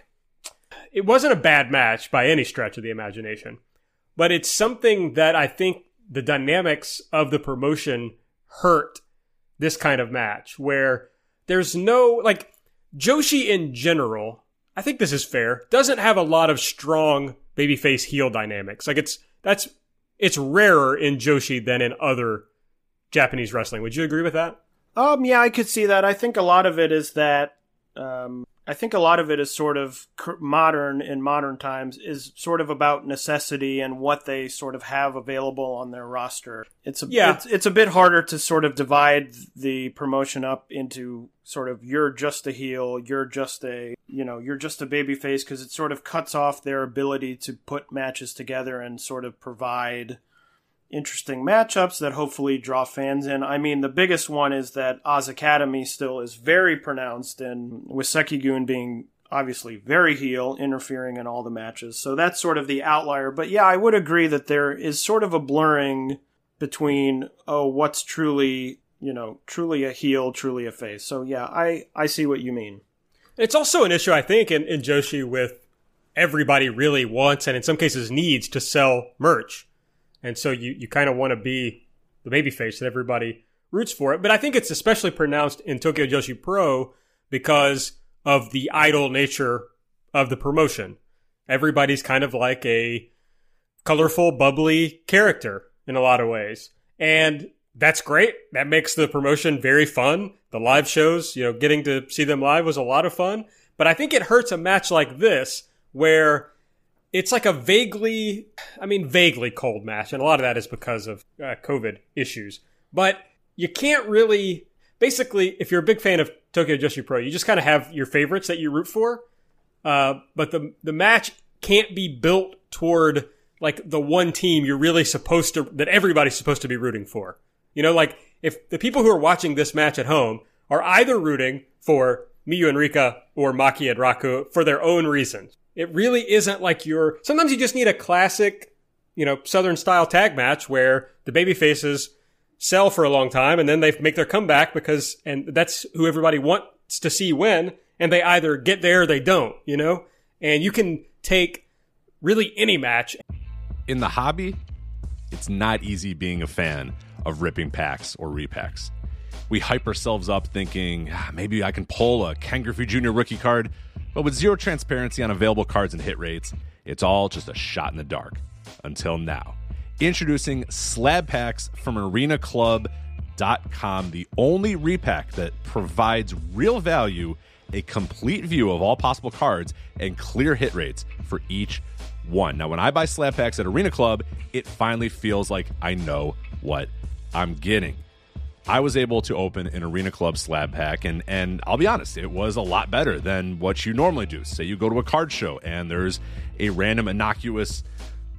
it wasn't a bad match by any stretch of the imagination, but it's something that I think the dynamics of the promotion hurt this kind of match, where there's no, like, Joshi in general, I think this is fair, doesn't have a lot of strong babyface heel dynamics. Like, it's, that's, it's rarer in Joshi than in other Japanese wrestling. Would you agree with that? Um, yeah, I could see that. I think a lot of it is that, um, I think a lot of it is sort of modern in modern times is sort of about necessity and what they sort of have available on their roster. It's a, yeah. it's, it's a bit harder to sort of divide the promotion up into sort of you're just a heel, you're just a, you know, you're just a babyface, because it sort of cuts off their ability to put matches together and sort of provide interesting matchups that hopefully draw fans in. I mean, the biggest one is that Oz Academy still is very pronounced, and with Sekigun being obviously very heel, interfering in all the matches. So that's sort of the outlier. But yeah, I would agree that there is sort of a blurring between, oh, what's truly, you know, truly a heel, truly a face. So yeah, I, I see what you mean. It's also an issue, I think, in, in Joshi with everybody really wants and in some cases needs to sell merch. And so you, you kind of want to be the babyface that everybody roots for it. But I think it's especially pronounced in Tokyo Joshi Pro because of the idol nature of the promotion. Everybody's kind of like a colorful, bubbly character in a lot of ways. And that's great. That makes the promotion very fun. The live shows, you know, getting to see them live was a lot of fun. But I think it hurts a match like this where it's like a vaguely, I mean, vaguely cold match. And a lot of that is because of uh, COVID issues. But you can't really, basically, if you're a big fan of Tokyo Joshi Pro, you just kind of have your favorites that you root for. Uh, but the the match can't be built toward like the one team you're really supposed to, that everybody's supposed to be rooting for. You know, like if the people who are watching this match at home are either rooting for Miyu and Rika or Maki and Raku for their own reasons. It really isn't like you're, sometimes you just need a classic, you know, Southern style tag match where the baby faces sell for a long time and then they make their comeback because, and that's who everybody wants to see win. And they either get there or they don't, you know, and you can take really any match. In the hobby, it's not easy being a fan of ripping packs or repacks. We hype ourselves up thinking, ah, maybe I can pull a Ken Griffey Junior rookie card. But with zero transparency on available cards and hit rates, it's all just a shot in the dark. Until now. Introducing Slab Packs from arena club dot com, the only repack that provides real value, a complete view of all possible cards, and clear hit rates for each one. Now, when I buy Slab Packs at Arena Club, it finally feels like I know what I'm getting. I was able to open an Arena Club slab pack, and, and I'll be honest, it was a lot better than what you normally do. Say you go to a card show, and there's a random innocuous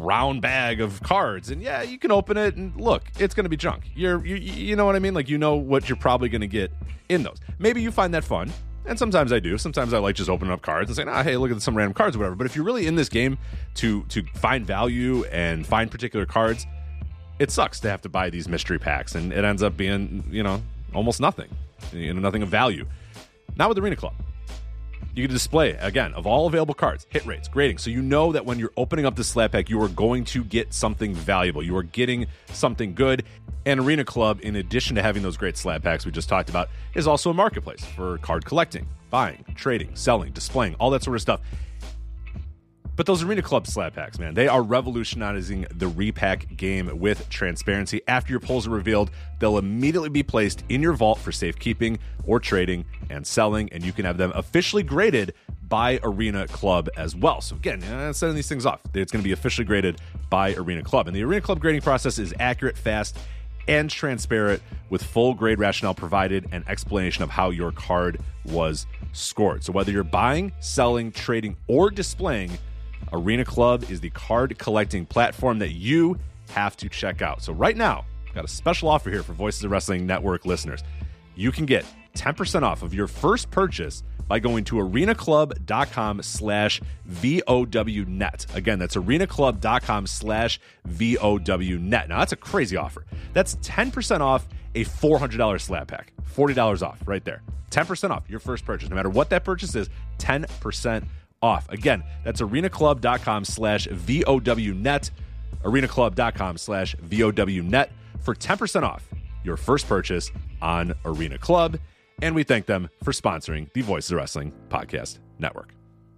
brown bag of cards, and yeah, you can open it and look, it's going to be junk. You're, you, you know what I mean? Like, you know what you're probably going to get in those. Maybe you find that fun, and sometimes I do. Sometimes I like just opening up cards and saying, oh, hey, look at some random cards or whatever. But if you're really in this game to to find value and find particular cards, it sucks to have to buy these mystery packs, and it ends up being, you know, almost nothing, you know, nothing of value. Not with Arena Club. You can display, again, of all available cards, hit rates, grading, so you know that when you're opening up the slab pack, you are going to get something valuable. You are getting something good. And Arena Club, in addition to having those great slab packs we just talked about, is also a marketplace for card collecting, buying, trading, selling, displaying, all that sort of stuff. But those Arena Club slab packs, man, they are revolutionizing the repack game with transparency. After your pulls are revealed, they'll immediately be placed in your vault for safekeeping or trading and selling, and you can have them officially graded by Arena Club as well. So again, uh, setting these things off, it's going to be officially graded by Arena Club. And the Arena Club grading process is accurate, fast, and transparent, with full grade rationale provided and explanation of how your card was scored. So whether you're buying, selling, trading, or displaying, Arena Club is the card collecting platform that you have to check out. So right now, I've got a special offer here for Voices of Wrestling Network listeners. You can get ten percent off of your first purchase by going to arenaclub.com slash VOWnet. Again, that's arenaclub.com slash VOWnet. Now, that's a crazy offer. That's ten percent off a four hundred dollars slab pack. forty dollars off right there. ten percent off your first purchase. No matter what that purchase is, ten percent off. Again, that's arenaclub.com slash VOWnet. arenaclub.com slash VOWnet for ten percent off your first purchase on Arena Club. And we thank them for sponsoring the Voices of Wrestling Podcast Network.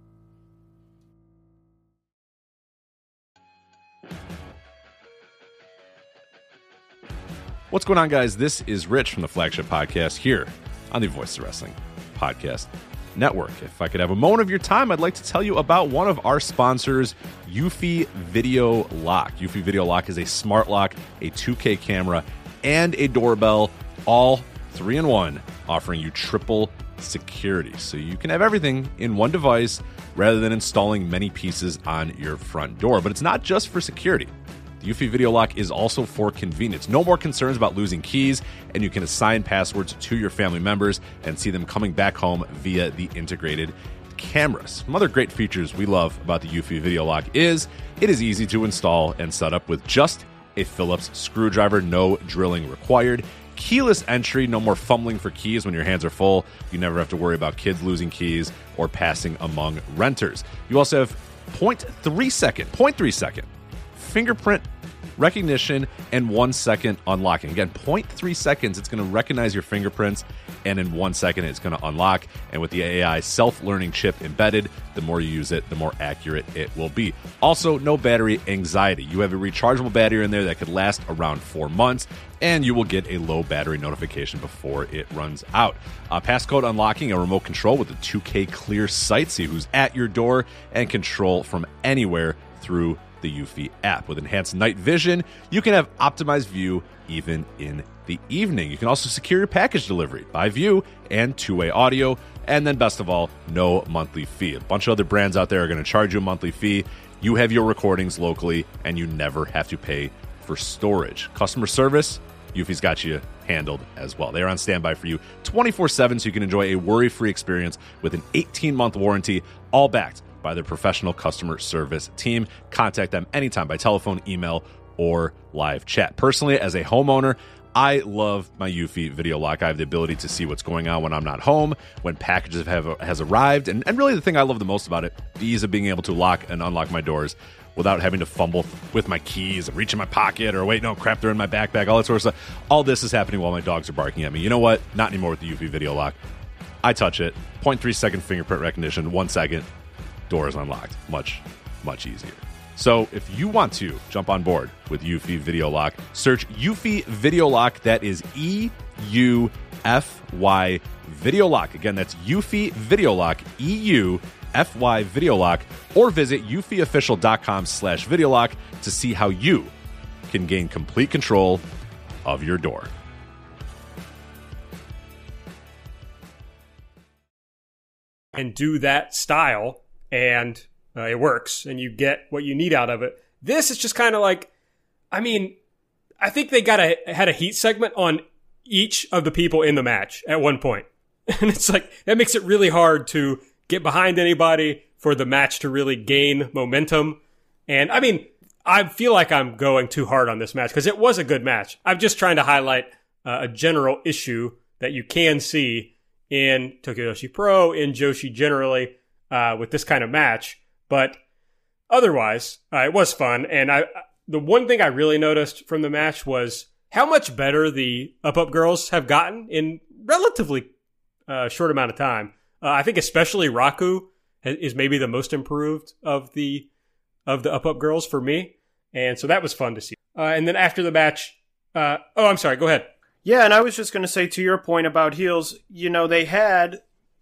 What's going on, guys? This is Rich from the Flagship Podcast here on the Voices of Wrestling Podcast Network. If I could have a moment of your time, I'd like to tell you about one of our sponsors, Eufy Video Lock. Eufy Video Lock is a smart lock, a two K camera, and a doorbell, all three in one, offering you triple security. So you can have everything in one device rather than installing many pieces on your front door. But it's not just for security. The Eufy Video Lock is also for convenience. No more concerns about losing keys, and you can assign passwords to your family members and see them coming back home via the integrated cameras. Some other great features we love about the Eufy Video Lock is it is easy to install and set up with just a Phillips screwdriver, no drilling required. Keyless entry, no more fumbling for keys when your hands are full. You never have to worry about kids losing keys or passing among renters. You also have zero point three second, zero point three second fingerprint recognition and one second unlocking. Again, zero point three seconds, it's going to recognize your fingerprints, and in one second, it's going to unlock. And with the A I self-learning chip embedded, the more you use it, the more accurate it will be. Also, no battery anxiety. You have a rechargeable battery in there that could last around four months, and you will get a low battery notification before it runs out. Uh, passcode unlocking, a remote control with a two K clear sight, see who's at your door, and control from anywhere through the Eufy app. With enhanced night vision, you can have optimized view even in the evening. You can also secure your package delivery by view and two-way audio. And then best of all, no monthly fee. A bunch of other brands out there are going to charge you a monthly fee. You have your recordings locally, and you never have to pay for storage. Customer service, Eufy's got you handled as well. They're on standby for you twenty-four seven, so you can enjoy a worry-free experience with an eighteen-month warranty, all backed by their professional customer service team. Contact them anytime by telephone, email, or live chat. Personally, as a homeowner, I love my Eufy Video Lock. I have the ability to see what's going on when I'm not home, when packages have has arrived, and, and really the thing I love the most about it, the ease of being able to lock and unlock my doors without having to fumble with my keys and reach in my pocket or wait, no, crap, they're in my backpack, all that sort of stuff. All this is happening while my dogs are barking at me. You know what? Not anymore with the Eufy Video Lock. I touch it, zero point three second fingerprint recognition, one second, door is unlocked. Much, much easier. So if you want to jump on board with Eufy Video Lock, search Eufy Video Lock. That is E U F Y Video Lock. Again, that's Eufy Video Lock, E U F Y Video Lock, or visit eufyofficial.com slash video lock to see how you can gain complete control of your door. And do that style, and uh, it works, and you get what you need out of it, This is just kind of like, I mean, I think they got a had a heat segment on each of the people in the match at one point. And it's like, that makes it really hard to get behind anybody for the match to really gain momentum. And I mean, I feel like I'm going too hard on this match because it was a good match. I'm just trying to highlight uh, a general issue that you can see in Tokyo Joshi Pro, in Joshi generally, uh, with this kind of match. But otherwise, uh, it was fun. And I, the one thing I really noticed from the match was how much better the Up Up girls have gotten in relatively uh, short amount of time. Uh, I think especially Raku is maybe the most improved of the of the Up Up girls for me. And so that was fun to see. Uh, and then after the match, uh, oh, I'm sorry, go ahead. Yeah, and I was just going to say to your point about heels, you know, they had,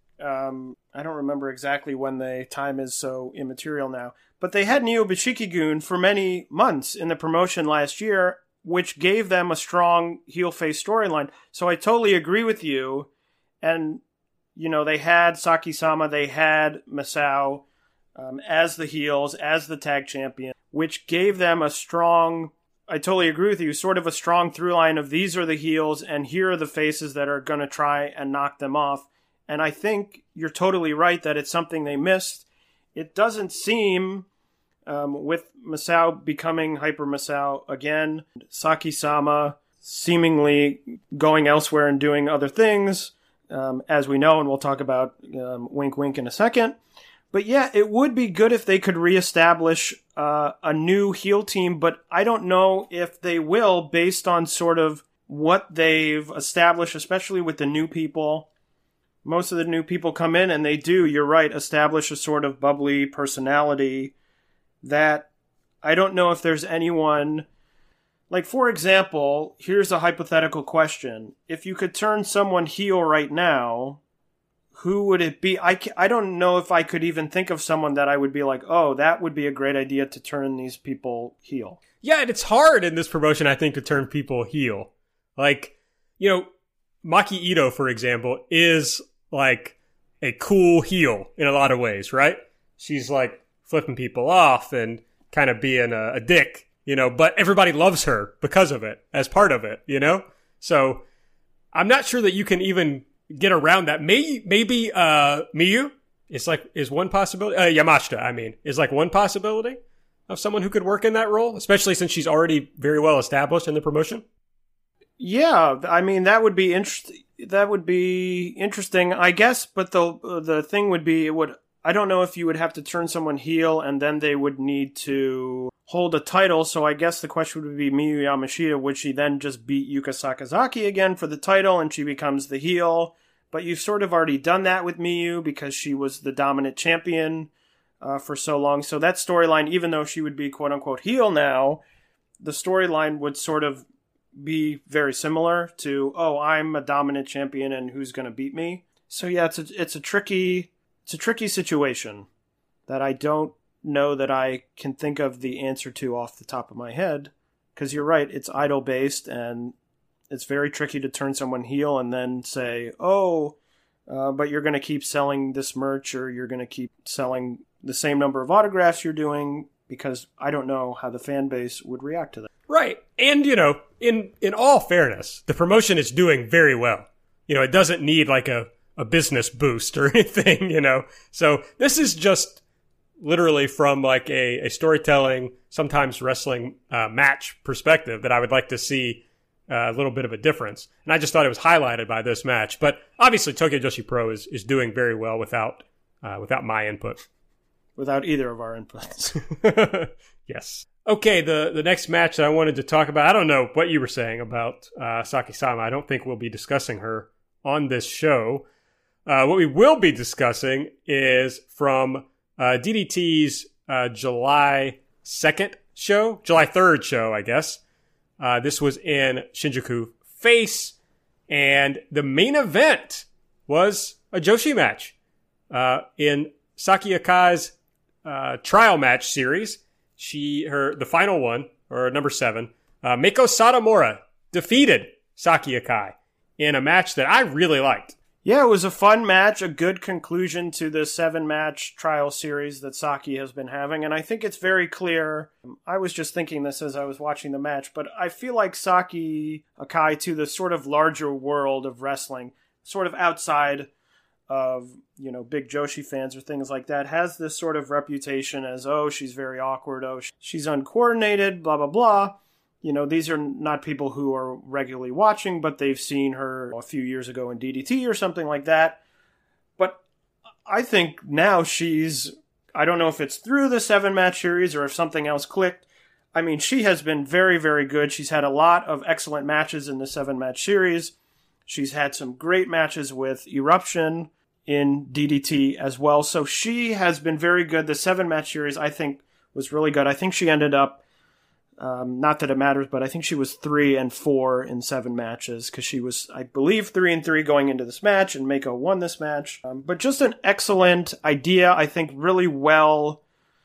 um, I don't remember exactly when the time is so immaterial now, but they had Neo Bishiki-gun for many months in the promotion last year, which gave them a strong heel face storyline. So I totally agree with you. And, you know, they had Saki-sama, they had Masao um, as the heels, as the tag champion, which gave them a strong, I totally agree with you, sort of a strong through line of these are the heels and here are the faces that are going to try and knock them off. And I think you're totally right that it's something they missed. It doesn't seem, um, with Masao becoming Hyper Masao again, Saki-sama seemingly going elsewhere and doing other things, um, as we know, and we'll talk about um, Wink Wink in a second. But yeah, it would be good if they could reestablish uh, a new heel team, but I don't know if they will based on sort of what they've established, especially with the new people. Most of the new people come in and they do, you're right, establish a sort of bubbly personality that I don't know if there's anyone... Like, for example, here's a hypothetical question. If you could turn someone heel right now, who would it be? I, I don't know if I could even think of someone that I would be like, oh, that would be a great idea to turn these people heel. Yeah, and it's hard in this promotion, I think, to turn people heel. Like, you know, Maki Ito, for example, is like a cool heel in a lot of ways, right? She's like flipping people off and kind of being a, a dick, you know, but everybody loves her because of it, as part of it, you know? So I'm not sure that you can even get around that. Maybe, maybe, uh, Miyu is like, is one possibility. Uh, Yamashita, I mean, is like one possibility of someone who could work in that role, especially since she's already very well established in the promotion. Yeah, I mean, that would be interesting. That would be interesting, I guess, but the, the thing would be, it would, I don't know if you would have to turn someone heel and then they would need to hold a title, so I guess the question would be Miyu Yamashita, would she then just beat Yuka Sakazaki again for the title and she becomes the heel? But you've sort of already done that with Miyu because she was the dominant champion uh, for so long. So that storyline, even though she would be quote-unquote heel now, the storyline would sort of be very similar to, oh, I'm a dominant champion and who's going to beat me? So yeah, it's a, it's a tricky, it's a tricky situation that I don't know that I can think of the answer to off the top of my head, because you're right, it's idol based and it's very tricky to turn someone heel and then say, oh, uh, but you're going to keep selling this merch or you're going to keep selling the same number of autographs you're doing, because I don't know how the fan base would react to that. Right. And, you know, in, in all fairness, the promotion is doing very well. You know, it doesn't need like a, a business boost or anything, you know. So this is just literally from like a, a storytelling, sometimes wrestling uh, match perspective that I would like to see uh, a little bit of a difference. And I just thought it was highlighted by this match. But obviously Tokyo Joshi Pro is, is doing very well without uh, without my input. Without either of our inputs. Yes. Okay, the, the next match that I wanted to talk about, I don't know what you were saying about uh, Saki-sama. I don't think we'll be discussing her on this show. Uh, what we will be discussing is from Uh, D D T's uh, July second show, July third show, I guess. Uh, this was in Shinjuku Face, and the main event was a Joshi match uh, in Saki Akai's uh, trial match series. She, her, the final one, or number seven, uh, Meiko Satomura defeated Saki Akai in a match that I really liked. Yeah, it was a fun match, a good conclusion to the seven-match trial series that Saki has been having, and I think it's very clear. I was just thinking this as I was watching the match, but I feel like Saki Akai, to the sort of larger world of wrestling, sort of outside of, you know, big Joshi fans or things like that, has this sort of reputation as, oh, she's very awkward, oh, she's uncoordinated, blah, blah, blah. You know, these are not people who are regularly watching, but they've seen her a few years ago in D D T or something like that. But I think now she's, I don't know if it's through the seven-match series or if something else clicked. I mean, she has been very, very good. She's had a lot of excellent matches in the seven-match series. She's had some great matches with Eruption in D D T as well. So she has been very good. The seven-match series, I think, was really good. I think she ended up, Um, not that it matters, but I think she was three and four in seven matches because she was, I believe, three and three going into this match, and Mako won this match. Um, but just an excellent idea, I think, really well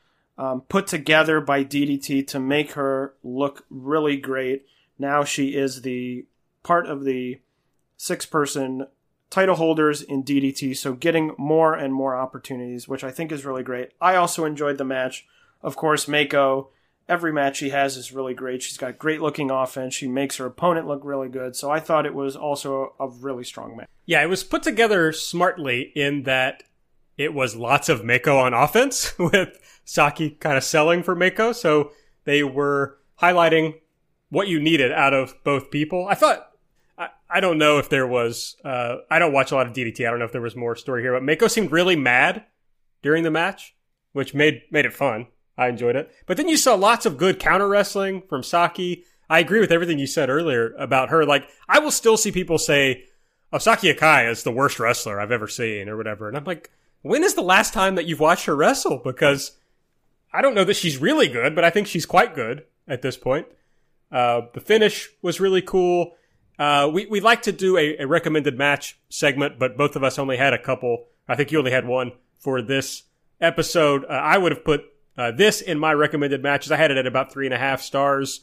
um, put together by D D T to make her look really great. Now she is the part of the six-person title holders in D D T, so getting more and more opportunities, which I think is really great. I also enjoyed the match. Of course, Mako, every match she has is really great. She's got great-looking offense. She makes her opponent look really good. So I thought it was also a really strong match. Yeah, it was put together smartly in that it was lots of Mako on offense with Saki kind of selling for Mako. So they were highlighting what you needed out of both people. I thought, I, I don't know if there was, uh, I don't watch a lot of D D T. I don't know if there was more story here, but Mako seemed really mad during the match, which made made it fun. I enjoyed it. But then you saw lots of good counter wrestling from Saki. I agree with everything you said earlier about her. Like, I will still see people say, oh, Saki Akai is the worst wrestler I've ever seen or whatever. And I'm like, when is the last time that you've watched her wrestle? Because I don't know that she's really good, but I think she's quite good at this point. Uh, the finish was really cool. Uh, we, we like to do a, a recommended match segment, but both of us only had a couple. I think you only had one for this episode. Uh, I would have put Uh, this in my recommended matches. I had it at about three and a half stars.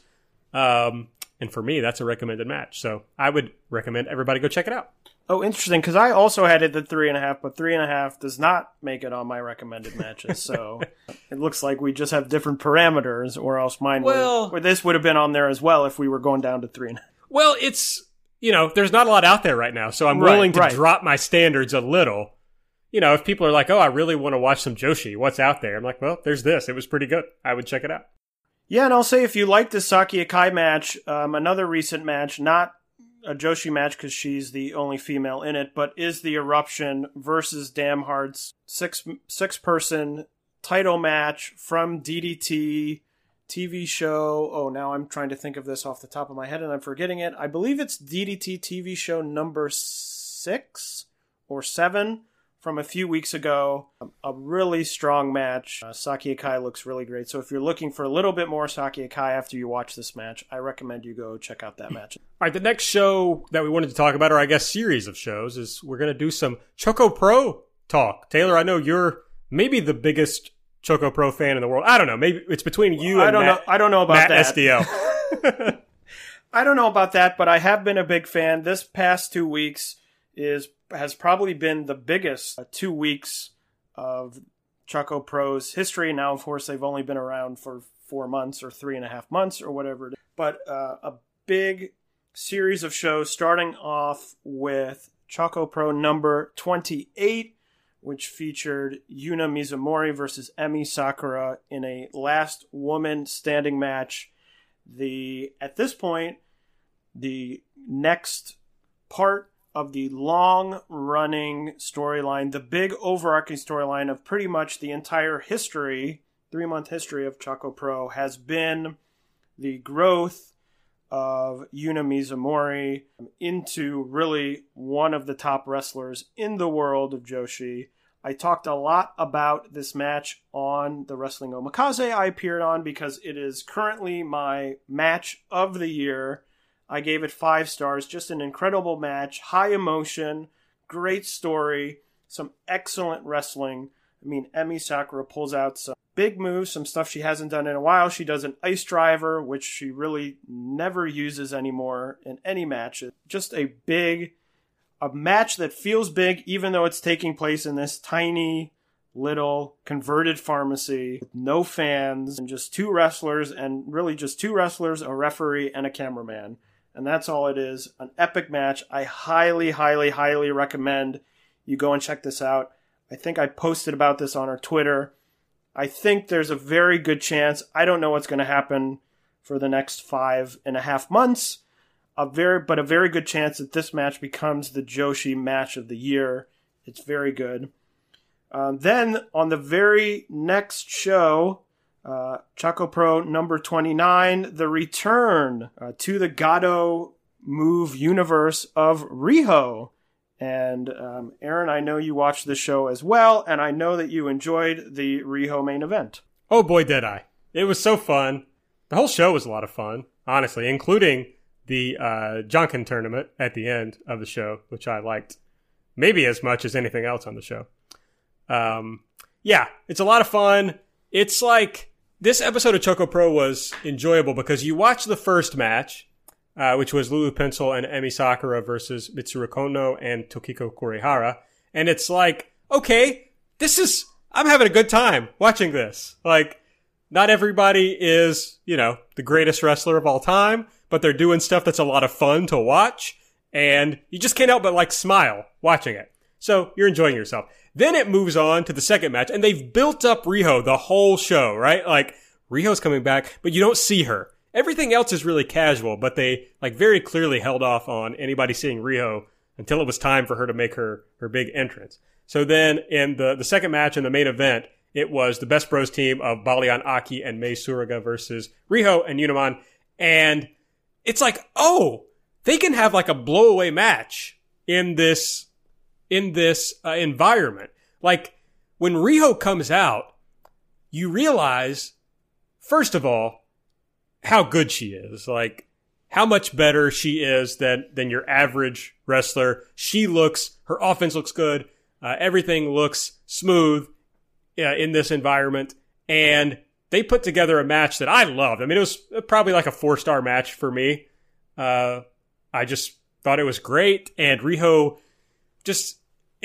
Um, and for me, that's a recommended match. So I would recommend everybody go check it out. Oh, interesting, because I also had it at three and a half, but three and a half does not make it on my recommended matches. So it looks like we just have different parameters, or else mine well, would, or this would have been on there as well if we were going down to three and a half. Well, it's, you know, there's not a lot out there right now, so I'm right, willing to right. drop my standards a little. You know, if people are like, oh, I really want to watch some Joshi, what's out there? I'm like, well, there's this. It was pretty good. I would check it out. Yeah, and I'll say if you like the Saki Akai match, um, another recent match, not a Joshi match because she's the only female in it, but is the Eruption versus Damheart's six, six-person title match from D D T T V show. Oh, now I'm trying to think of this off the top of my head and I'm forgetting it. I believe it's D D T T V show number six or seven. From a few weeks ago, a really strong match. Uh, Saki Akai looks really great. So if you're looking for a little bit more Saki Akai after you watch this match, I recommend you go check out that match. All right, the next show that we wanted to talk about, or I guess series of shows, is we're going to do some Choco Pro talk. Taylor, I know you're maybe the biggest Choco Pro fan in the world. I don't know. Maybe it's between you and I don't Matt, know. I don't know about Matt that. S D L. I don't know about that, but I have been a big fan. This past two weeks is has probably been the biggest uh, two weeks of Choco Pro's history. Now, of course, they've only been around for four months or three and a half months or whatever it is. But uh, a big series of shows starting off with Choco Pro number twenty-eight, which featured Yuna Mizumori versus Emi Sakura in a last woman standing match. The at this point, the next part of the long-running storyline, the big overarching storyline of pretty much the entire history, three-month history of Choco Pro, has been the growth of Yuna Mizumori into really one of the top wrestlers in the world of Joshi. I talked a lot about this match on the Wrestling Omakase I appeared on because it is currently my match of the year. I gave it five stars. Just an incredible match. High emotion. Great story. Some excellent wrestling. I mean, Emi Sakura pulls out some big moves, some stuff she hasn't done in a while. She does an ice driver, which she really never uses anymore in any match. Just a big, a match that feels big, even though it's taking place in this tiny little converted pharmacy with no fans and just two wrestlers, and really just two wrestlers, a referee, and a cameraman. And that's all it is. An epic match. I highly, highly, highly recommend you go and check this out. I think I posted about this on our Twitter. I think there's a very good chance. I don't know what's going to happen for the next five and a half months. A very, but a very good chance that this match becomes the Joshi match of the year. It's very good. Um, then on the very next show, uh, Choco Pro number twenty-nine, the return uh, to the Gato Move universe of Riho. And um, Aaron, I know you watched the show as well, and I know that you enjoyed the Riho main event. Oh boy, did I. It was so fun. The whole show was a lot of fun, honestly, including the uh, Jonkin tournament at the end of the show, which I liked maybe as much as anything else on the show. Um, yeah, it's a lot of fun. It's like this episode of Choco Pro was enjoyable because you watch the first match, uh, which was Lulu Pencil and Emi Sakura versus Mitsuru Kono and Tokiko Kurihara. And it's like, okay, this is, I'm having a good time watching this. Like, not everybody is, you know, the greatest wrestler of all time, but they're doing stuff that's a lot of fun to watch. And you just can't help but like smile watching it. So you're enjoying yourself. Then it moves on to the second match, and they've built up Riho the whole show, right? Like, Riho's coming back, but you don't see her. Everything else is really casual, but they, like, very clearly held off on anybody seeing Riho until it was time for her to make her, her big entrance. So then, in the, the second match in the main event, it was the Best Bros team of Balian Aki and Mei Suruga versus Riho and Uniman. And it's like, oh, they can have, like, a blowaway match in this in this uh, environment. Like, when Riho comes out, you realize, first of all, how good she is. Like, how much better she is than, than your average wrestler. She looks, her offense looks good. Uh, everything looks smooth uh, in this environment. And they put together a match that I loved. I mean, it was probably like a four-star match for me. Uh, I just thought it was great. And Riho just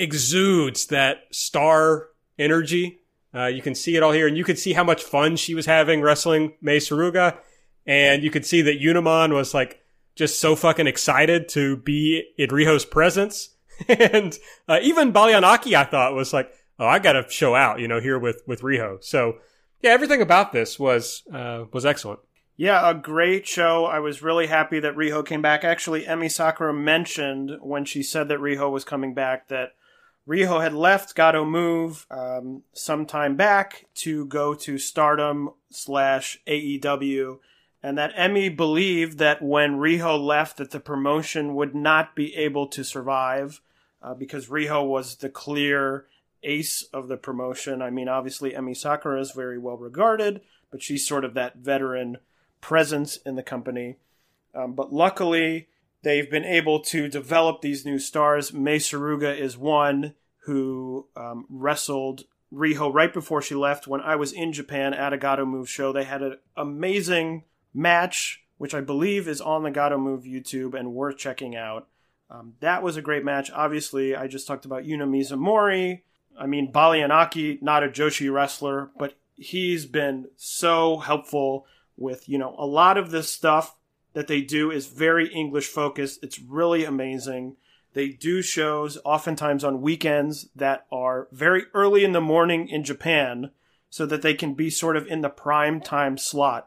exudes that star energy. Uh, you can see it all here, and you can see how much fun she was having wrestling Mei Suruga, and you could see that Uniman was like just so fucking excited to be in Riho's presence. And uh, even Balian Aki, I thought, was like, oh, I gotta show out, you know, here with, with Riho. So yeah, everything about this was uh, was excellent. Yeah, a great show. I was really happy that Riho came back. Actually, Emi Sakura mentioned when she said that Riho was coming back that Riho had left Gato Move um, some time back to go to Stardom slash A E W, and that Emi believed that when Riho left that the promotion would not be able to survive uh, because Riho was the clear ace of the promotion. I mean, obviously Emi Sakura is very well regarded, but she's sort of that veteran presence in the company. Um, but luckily, they've been able to develop these new stars. Mei Suruga is one who um, wrestled Riho right before she left. When I was in Japan at a Gato Move show, they had an amazing match, which I believe is on the Gato Move YouTube and worth checking out. Um, that was a great match. Obviously, I just talked about Yuna Mizumori. I mean, Balian Aki, not a Joshi wrestler, but he's been so helpful with, you know, a lot of this stuff that they do is very English focused. It's really amazing. They do shows oftentimes on weekends that are very early in the morning in Japan so that they can be sort of in the prime time slot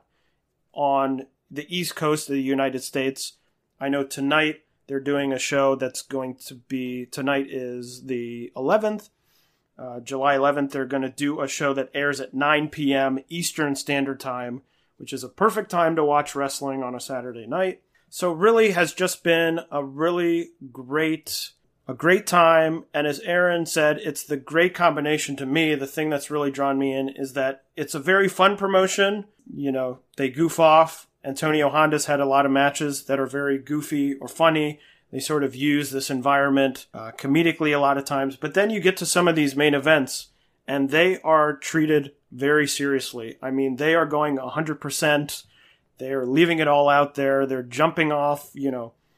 on the East Coast of the United States. I know tonight they're doing a show that's going to be, tonight is the eleventh. Uh, July eleventh, they're going to do a show that airs at nine p.m. Eastern Standard Time, which is a perfect time to watch wrestling on a Saturday night. So really has just been a really great, a great time. And as Aaron said, it's the great combination to me. The thing that's really drawn me in is that it's a very fun promotion. You know, they goof off. Antonio Honda's had a lot of matches that are very goofy or funny. They sort of use this environment uh, comedically a lot of times. But then you get to some of these main events, and they are treated very seriously. I mean, they are going one hundred percent. They are leaving it all out there. They're jumping off, you know,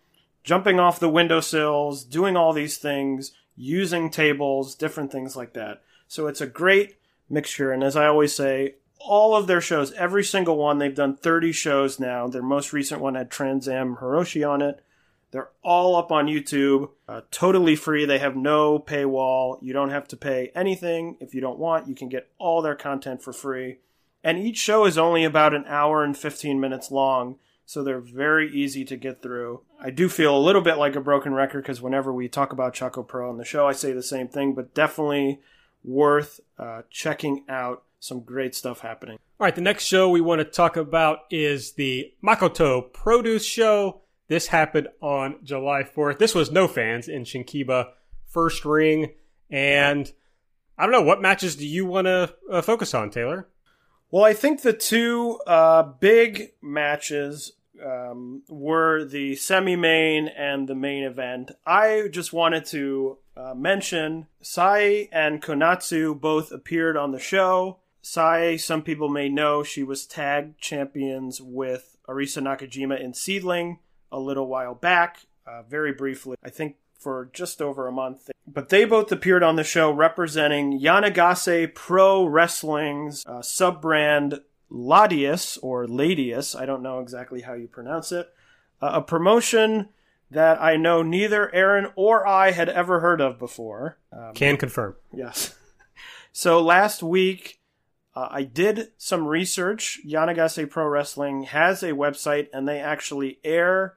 jumping off the windowsills, doing all these things, using tables, different things like that. So it's a great mixture. And as I always say, all of their shows, every single one, they've done thirty shows now. Their most recent one had Trans Am Hiroshi on it. They're all up on YouTube, uh, totally free. They have no paywall. You don't have to pay anything. If you don't want, you can get all their content for free. And each show is only about an hour and fifteen minutes long, so they're very easy to get through. I do feel a little bit like a broken record because whenever we talk about Choco Pro on the show, I say the same thing, but definitely worth uh, checking out. Some great stuff happening. All right, the next show we want to talk about is the Makoto Produce Show. This happened on July fourth. This was no fans in Shinkiba First Ring. And I don't know, what matches do you want to uh, focus on, Taylor? Well, I think the two uh, big matches um, were the semi-main and the main event. I just wanted to uh, mention Sai and Konatsu both appeared on the show. Sai, some people may know, she was tag champions with Arisa Nakajima in Seedling a little while back, uh, very briefly, I think for just over a month. But they both appeared on the show representing Yanagase Pro Wrestling's uh, sub-brand Ladius, or Ladius, I don't know exactly how you pronounce it, uh, a promotion that I know neither Aaron or I had ever heard of before. Um, Can confirm. Yes. So last week, Uh, I did some research. Yanagase Pro Wrestling has a website, and they actually air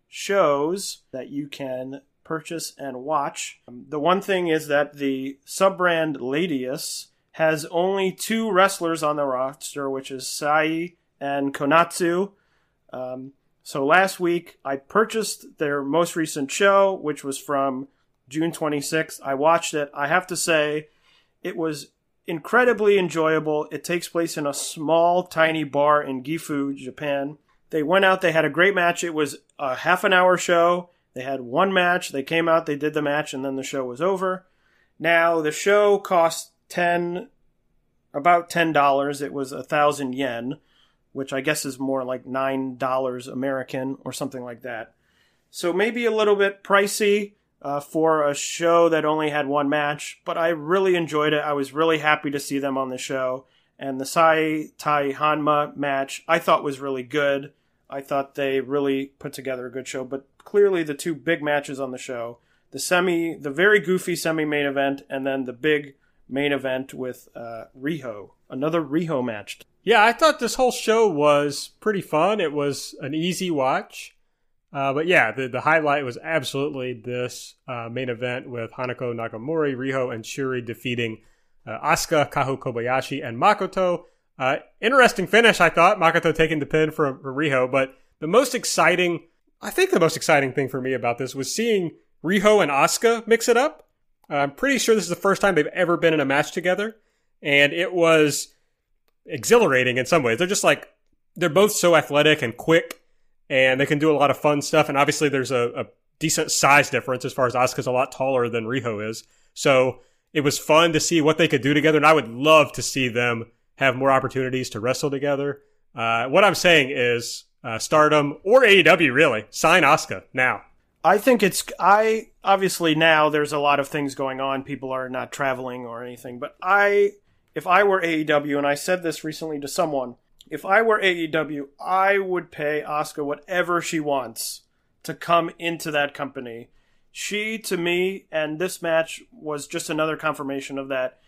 shows that you can purchase and watch. Um, the one thing is that the sub-brand Ladius has only two wrestlers on the roster, which is Sai and Konatsu. Um, so last week, I purchased their most recent show, which was from June twenty-sixth. I watched it. I have to say, it was incredibly enjoyable. It takes place in a small, tiny bar in Gifu, Japan. They went out, they had a great match. It was a half an hour show. They had one match. They came out, they did the match, and then the show was over. Now, the show cost ten, about ten dollars. It was a thousand yen, which I guess is more like nine dollars American or something like that. So maybe a little bit pricey Uh, for a show that only had one match, but I really enjoyed it. I was really happy to see them on the show. And the Sai Tai Hanma match I thought was really good. I thought they really put together a good show, but clearly the two big matches on the show, the semi, the very goofy semi-main event, and then the big main event with uh, Riho, another Riho match. Yeah, I thought this whole show was pretty fun. It was an easy watch. Uh, but yeah, the, the highlight was absolutely this uh, main event with Hanako Nagamori, Riho, and Shuri defeating uh, Asuka, Kaho Kobayashi, and Makoto. Uh, interesting finish, I thought. Makoto taking the pin for, for Riho. But the most exciting, I think the most exciting thing for me about this was seeing Riho and Asuka mix it up. Uh, I'm pretty sure this is the first time they've ever been in a match together. And it was exhilarating in some ways. They're just like, they're both so athletic and quick. And they can do a lot of fun stuff. And obviously there's a, a decent size difference as far as Asuka's a lot taller than Riho is. So it was fun to see what they could do together. And I would love to see them have more opportunities to wrestle together. Uh, what I'm saying is uh, Stardom or A E W, really, sign Asuka now. I think it's, I, obviously now there's a lot of things going on. People are not traveling or anything. But I, if I were A E W, and I said this recently to someone, if I were A E W, I would pay Asuka whatever she wants to come into that company. She, to me, and this match was just another confirmation of that,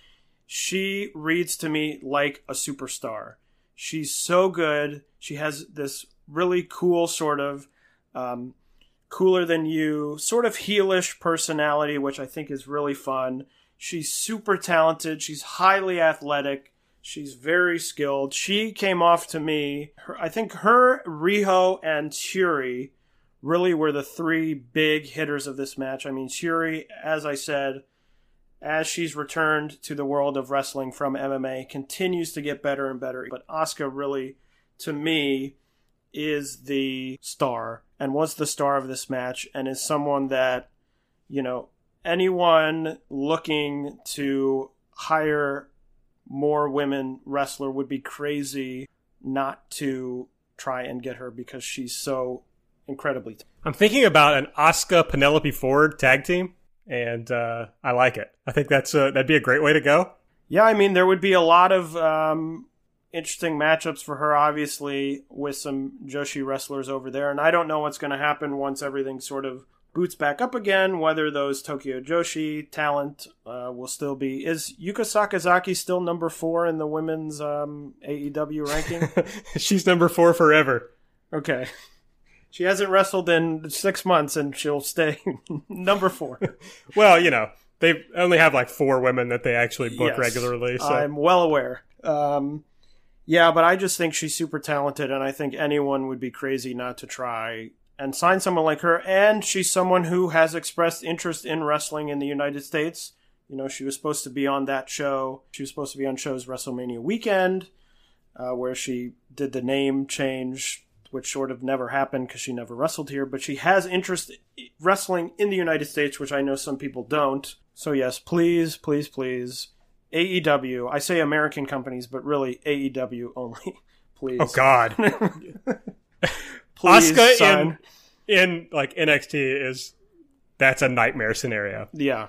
she reads to me like a superstar. She's so good. She has this really cool sort of um, cooler than you, sort of heelish personality, which I think is really fun. She's super talented. She's highly athletic. She's very skilled. She came off to me, her, I think her, Riho, and Shuri really were the three big hitters of this match. I mean, Shuri, as I said, as she's returned to the world of wrestling from M M A, continues to get better and better. But Asuka really, to me, is the star and was the star of this match and is someone that, you know, anyone looking to hire more women wrestler would be crazy not to try and get her because she's so incredibly talented. I'm thinking about an Asuka Penelope Ford tag team, and uh, I like it. I think that's a, that'd be a great way to go. Yeah, I mean, there would be a lot of um, interesting matchups for her, obviously, with some Joshi wrestlers over there. And I don't know what's going to happen once everything sort of boots back up again, whether those Tokyo Joshi talent uh, will still be. Is Yuka Sakazaki still number four in the women's um, A E W ranking? She's number four forever. Okay. She hasn't wrestled in six months, and she'll stay number four. Well, you know, they only have like four women that they actually book Yes, regularly. So. I'm well aware. Um, yeah, but I just think she's super talented, and I think anyone would be crazy not to try and sign someone like her. And she's someone who has expressed interest in wrestling in the United States. You know, she was supposed to be on that show. She was supposed to be on shows WrestleMania weekend, uh, where she did the name change, which sort of never happened because she never wrestled here. But she has interest in wrestling in the United States, which I know some people don't. So yes, please, please, please, A E W. I say American companies, but really A E W only. Please. Oh, God. Please Asuka sign. in, in like N X T is, that's a nightmare scenario. Yeah.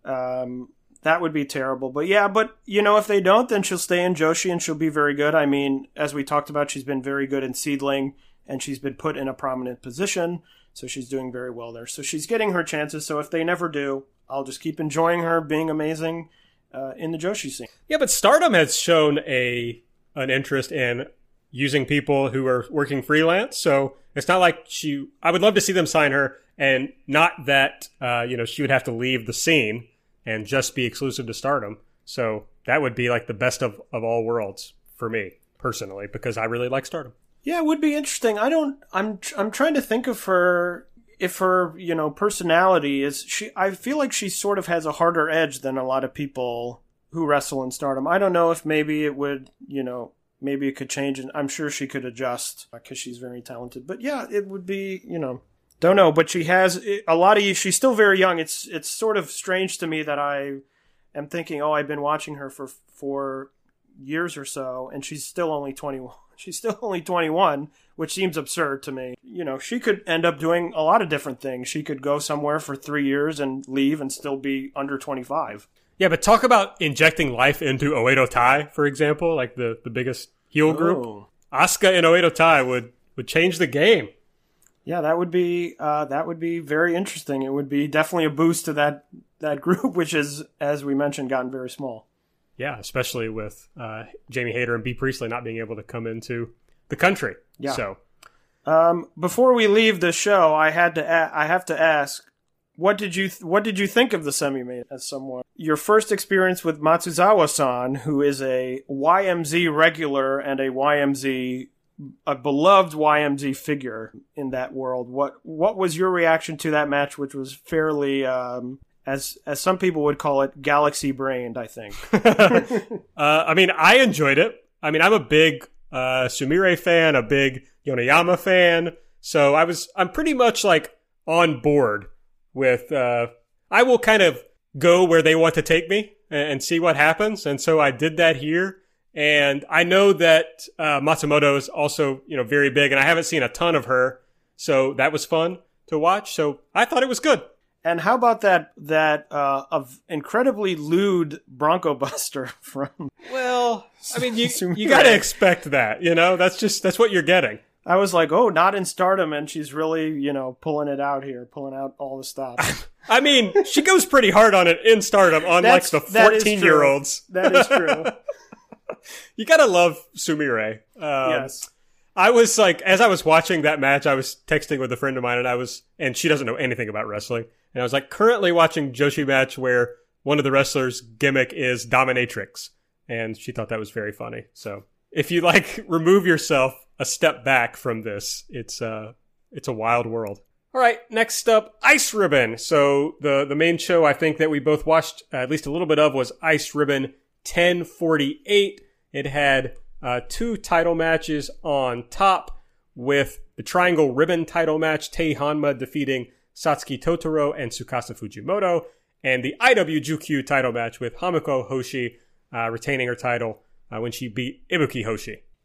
Um, that would be terrible. But yeah, but you know, if they don't, then she'll stay in Joshi and she'll be very good. I mean, as we talked about, she's been very good in Seedling and she's been put in a prominent position. So she's doing very well there. So she's getting her chances. So if they never do, I'll just keep enjoying her being amazing uh, in the Joshi scene. Yeah, but Stardom has shown a an interest in using people who are working freelance. So it's not like she, I would love to see them sign her, and not that, uh, you know, she would have to leave the scene and just be exclusive to Stardom. So that would be like the best of, of all worlds for me personally, because I really like Stardom. Yeah, it would be interesting. I don't, I'm, I'm trying to think of her, if her, you know, personality is, she, I feel like she sort of has a harder edge than a lot of people who wrestle in Stardom. I don't know if maybe it would, you know, maybe it could change, and I'm sure she could adjust because she's very talented. But yeah, it would be, you know, don't know. But she has a lot of, she's still very young. It's it's sort of strange to me that I am thinking, oh, I've been watching her for for years or so, and she's still only twenty-one. She's still only twenty-one, which seems absurd to me. You know, she could end up doing a lot of different things. She could go somewhere for three years and leave and still be under twenty-five. Yeah, but talk about injecting life into Oedo Tai, for example, like the, the biggest heel group. Oh. Asuka and Oedo Tai would, would change the game. Yeah, that would be uh, that would be very interesting. It would be definitely a boost to that that group, which is, as we mentioned, gotten very small. Yeah, especially with uh, Jamie Hayter and B. Priestley not being able to come into the country. Yeah. So, um, before we leave the show, I had to a- I have to ask, what did you th- what did you think of the semi-main as someone? Your first experience with Matsuzawa-san, who is a Y M Z regular and a Y M Z a beloved Y M Z figure in that world. What what was your reaction to that match, which was fairly, um, as as some people would call it, galaxy brained, I think. uh, I mean, I enjoyed it. I mean, I'm a big uh, Sumire fan, a big Yonayama fan, so I was I'm pretty much like on board with. Uh, I will kind of go where they want to take me and, and see what happens, and so I did that here. And I know that uh, Matsumoto is also, you know, very big, and I haven't seen a ton of her, so that was fun to watch. So I thought it was good. And how about that that uh, of incredibly lewd Bronco Buster from? Well, I mean, you you got to expect that, you know. That's just that's what you're getting. I was like, oh, not in Stardom, and she's really, you know, pulling it out here, pulling out all the stops. I mean, she goes pretty hard on it in Stardom, on like the fourteen-year-olds. That is true. You gotta love Sumire. Um, yes. I was like, as I was watching that match, I was texting with a friend of mine, and I was, and she doesn't know anything about wrestling, and I was like, currently watching Joshi match where one of the wrestlers' gimmick is dominatrix, and she thought that was very funny. So if you like remove yourself a step back from this, it's uh, it's a wild world. All right, next up, Ice Ribbon. So the the main show I think that we both watched uh, at least a little bit of was Ice Ribbon ten forty-eight. It had uh, two title matches on top, with the Triangle Ribbon title match, Tei Hanma defeating Satsuki Totoro and Tsukasa Fujimoto, and the I W G Q title match with Hamiko Hoshi uh, retaining her title uh, when she beat Ibuki Hoshi.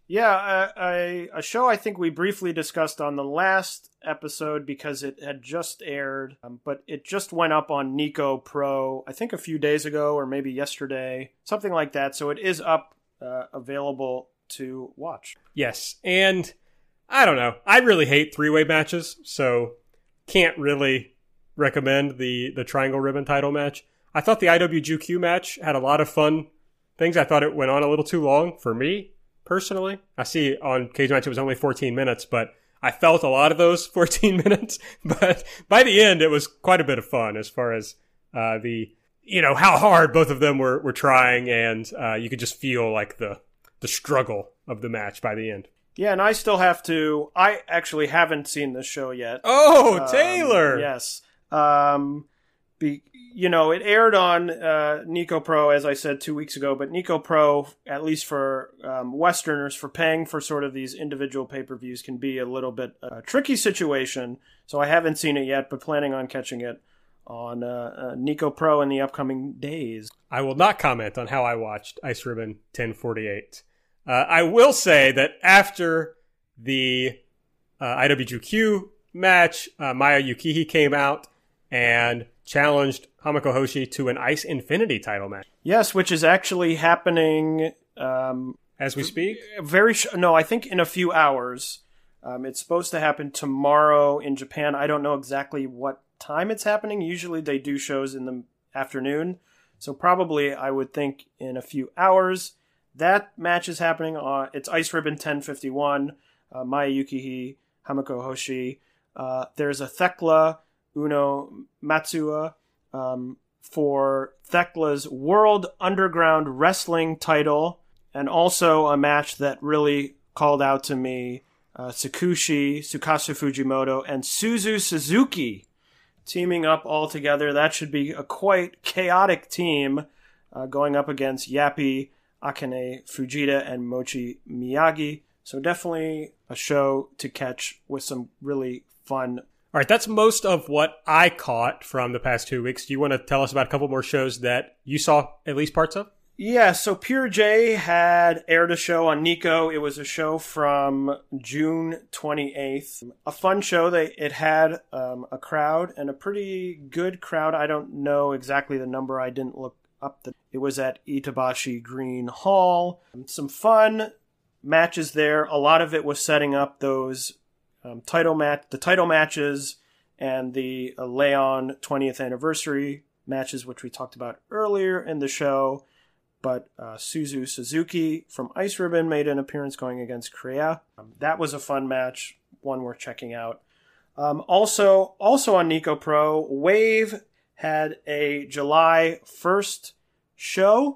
Yeah, a, a, a show I think we briefly discussed on the last episode because it had just aired, um, but it just went up on Nico Pro, I think a few days ago or maybe yesterday, something like that. So it is up, uh, available to watch. Yes, and I don't know. I really hate three-way matches, so can't really recommend the, the Triangle Ribbon title match. I thought the I W G Q match had a lot of fun things. I thought it went on a little too long for me, personally. I see on Cage Match it was only fourteen minutes, but I felt a lot of those fourteen minutes. But by the end, it was quite a bit of fun as far as uh, the, you know, how hard both of them were, were trying, and uh, you could just feel like the, the struggle of the match by the end. Yeah, and I still have to, I actually haven't seen this show yet. Oh, um, Taylor! Yes. Um, be, you know, it aired on uh, Nico Pro, as I said, two weeks ago, but Nico Pro, at least for um, Westerners, for paying for sort of these individual pay-per-views can be a little bit a uh, tricky situation. So I haven't seen it yet, but planning on catching it on uh, uh, Nico Pro in the upcoming days. I will not comment on how I watched Ice Ribbon ten forty-eight. Uh, I will say that after the uh, I W G Q match, uh, Maya Yukihi came out and challenged Hamako Hoshi to an Ice Infinity title match. Yes, which is actually happening um, as we speak. Very sh- no, I think in a few hours. Um, it's supposed to happen tomorrow in Japan. I don't know exactly what time it's happening. Usually they do shows in the afternoon, so probably I would think in a few hours. That match is happening on. It's Ice Ribbon ten fifty-one. Uh, Maya Yukihi, Hamako Hoshi. Uh, there's a Thekla Uno Matsuo um, for Thekla's World Underground Wrestling title, and also a match that really called out to me, uh, Tsukushi, Tsukasa Fujimoto, and Suzu Suzuki teaming up all together. That should be a quite chaotic team uh, going up against Yappy, Akane Fujita, and Mochi Miyagi. So definitely a show to catch with some really fun. All right, that's most of what I caught from the past two weeks. Do you want to tell us about a couple more shows that you saw at least parts of? Yeah, so Pure J had aired a show on Nico. It was a show from June twenty-eighth. A fun show. They It had um, a crowd, and a pretty good crowd. I don't know exactly the number. I didn't look up. The, it was at Itabashi Green Hall. Some fun matches there. A lot of it was setting up those Um, title match, the title matches, and the uh, Leon twentieth anniversary matches, which we talked about earlier in the show. But uh, Suzu Suzuki from Ice Ribbon made an appearance going against Krea. Um, that was a fun match, one worth checking out. Um, also, also on Nico Pro, Wave had a July first show.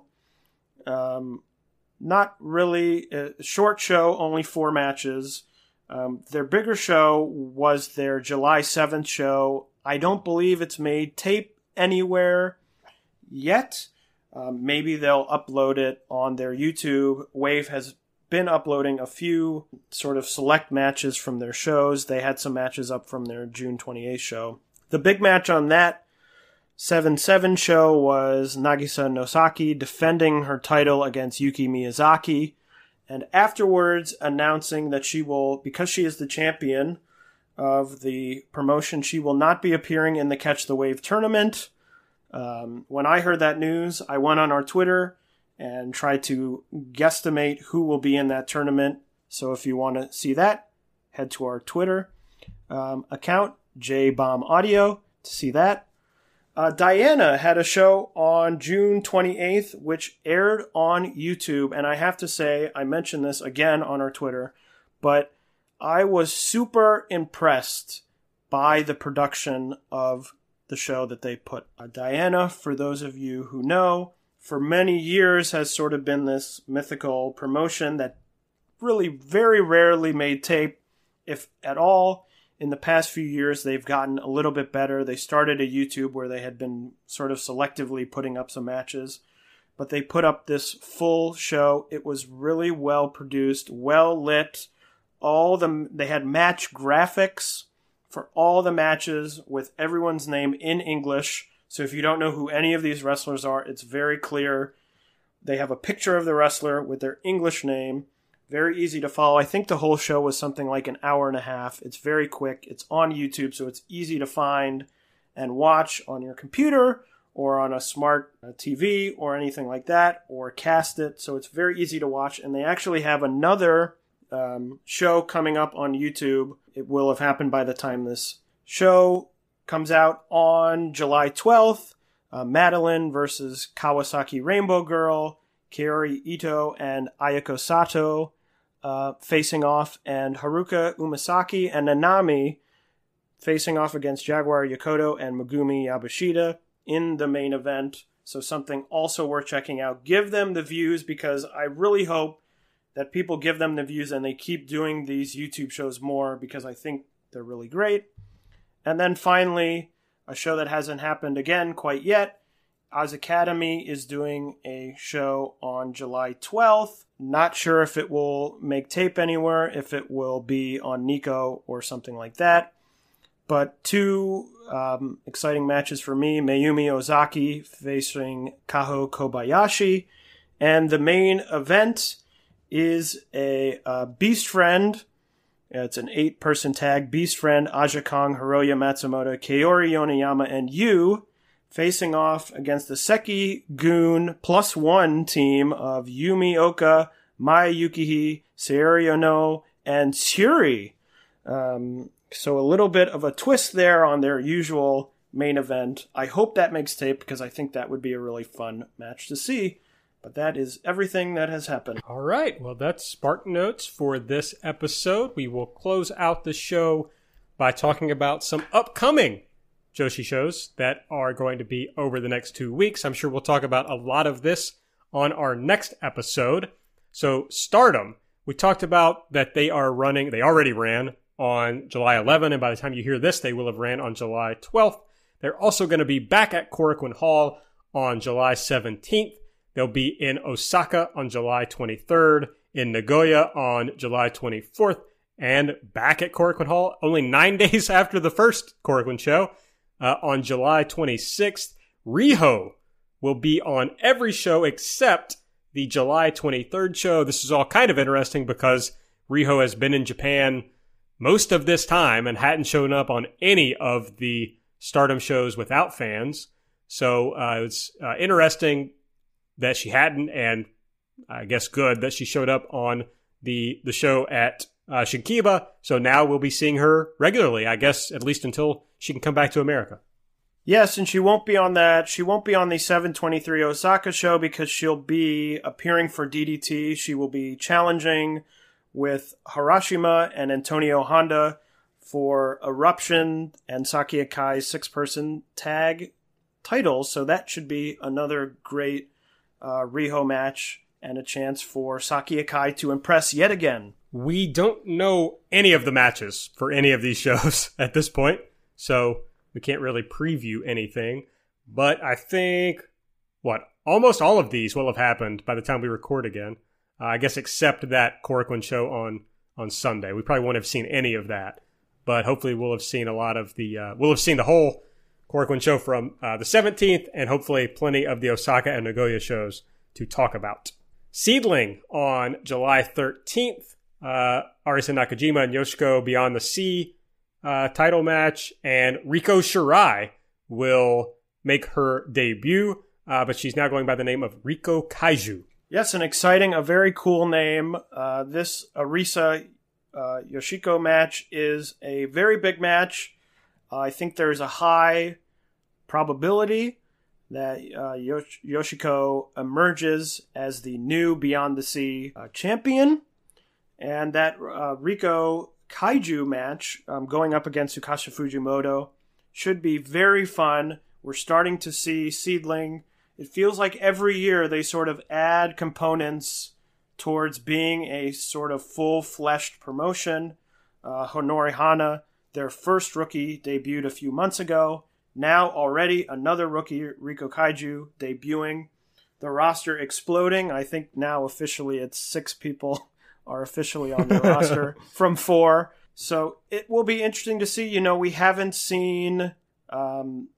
Um, not really a short show, only four matches. Um, their bigger show was their July seventh show. I don't believe it's made tape anywhere yet. Um, maybe they'll upload it on their YouTube. Wave has been uploading a few sort of select matches from their shows. They had some matches up from their June twenty-eighth show. The big match on that seven seven show was Nagisa Nosaki defending her title against Yuki Miyazaki, and afterwards announcing that she will, because she is the champion of the promotion, she will not be appearing in the Catch the Wave tournament. Um, when I heard that news, I went on our Twitter and tried to guesstimate who will be in that tournament. So if you want to see that, head to our Twitter um, account, J Bomb Audio, to see that. Uh, Diana had a show on June twenty-eighth, which aired on YouTube. And I have to say, I mentioned this again on our Twitter, but I was super impressed by the production of the show that they put. Uh, Diana, for those of you who know, for many years has sort of been this mythical promotion that really very rarely made tape, if at all. In the past few years, they've gotten a little bit better. They started a YouTube where they had been sort of selectively putting up some matches, but they put up this full show. It was really well produced, well lit. All the they had match graphics for all the matches with everyone's name in English. So if you don't know who any of these wrestlers are, it's very clear. They have a picture of the wrestler with their English name. Very easy to follow. I think the whole show was something like an hour and a half. It's very quick. It's on YouTube, so it's easy to find and watch on your computer or on a smart T V or anything like that, or cast it. So it's very easy to watch. And they actually have another um, show coming up on YouTube. It will have happened by the time this show comes out on July twelfth. Uh, Madeline versus Kawasaki Rainbow Girl, Kaori Ito and Ayako Sato uh, facing off, and Haruka Umasaki and Nanami facing off against Jaguar Yokota and Megumi Yabashida in the main event. So something also worth checking out. Give them the views, because I really hope that people give them the views and they keep doing these YouTube shows more, because I think they're really great. And then finally, a show that hasn't happened again quite yet, Oz Academy is doing a show on July twelfth. Not sure if it will make tape anywhere, if it will be on Nico or something like that. But two um, exciting matches for me. Mayumi Ozaki facing Kaho Kobayashi. And the main event is a uh, Beast Friend. It's an eight-person tag. Beast Friend, Aja Kong, Hiroya Matsumoto, Kaori Yoneyama, and Yu facing off against the Seki Goon plus one team of Yumi Oka, Maya Yukihi, Saori Ono, and Tsuri. Um, so a little bit of a twist there on their usual main event. I hope that makes tape, because I think that would be a really fun match to see. But that is everything that has happened. All right. Well, that's Spartan Notes for this episode. We will close out the show by talking about some upcoming Joshi shows that are going to be over the next two weeks. I'm sure we'll talk about a lot of this on our next episode. So Stardom, we talked about that they are running, they already ran on July eleventh, and by the time you hear this, they will have ran on July twelfth. They're also going to be back at Korakuen Hall on July seventeenth. They'll be in Osaka on July twenty-third, in Nagoya on July twenty-fourth, and back at Korakuen Hall only nine days after the first Korakuen show uh, on July twenty-sixth. Riho will be on every show except the July twenty-third show. This is all kind of interesting because Riho has been in Japan most of this time and hadn't shown up on any of the Stardom shows without fans. So uh, it's uh, interesting that she hadn't, and I guess good that she showed up on the the show at uh, Shinkiba. So now we'll be seeing her regularly, I guess, at least until she can come back to America. Yes, and she won't be on that. She won't be on the seven twenty-three Osaka show because she'll be appearing for D D T. She will be challenging with Harashima and Antonio Honda for Eruption and Saki Akai's six-person tag titles. So that should be another great uh, Riho match and a chance for Saki Akai to impress yet again. We don't know any of the matches for any of these shows at this point, so we can't really preview anything. But I think, what, almost all of these will have happened by the time we record again. Uh, I guess except that Korakuen show on, on Sunday. We probably won't have seen any of that. But hopefully we'll have seen a lot of the, uh, we'll have seen the whole Korakuen show from uh, the seventeenth, and hopefully plenty of the Osaka and Nagoya shows to talk about. Seedling on July thirteenth. Uh, Arisa Nakajima and Yoshiko Beyond the Sea uh, title match, and Riko Shirai will make her debut, uh, but she's now going by the name of Riko Kaiju. Yes, an exciting, a very cool name. Uh, this Arisa uh, Yoshiko match is a very big match. Uh, I think there's a high probability that uh, Yosh- Yoshiko emerges as the new Beyond the Sea uh, champion. And that uh, Riko Kaiju match um, going up against Tsukasa Fujimoto should be very fun. We're starting to see Seedling. It feels like every year they sort of add components towards being a sort of full-fleshed promotion. Uh, Honori Hana, their first rookie, debuted a few months ago. Now already another rookie, Riko Kaiju, debuting. The roster exploding. I think now officially it's six people are officially on the roster from four. So it will be interesting to see. You know, we haven't seen um,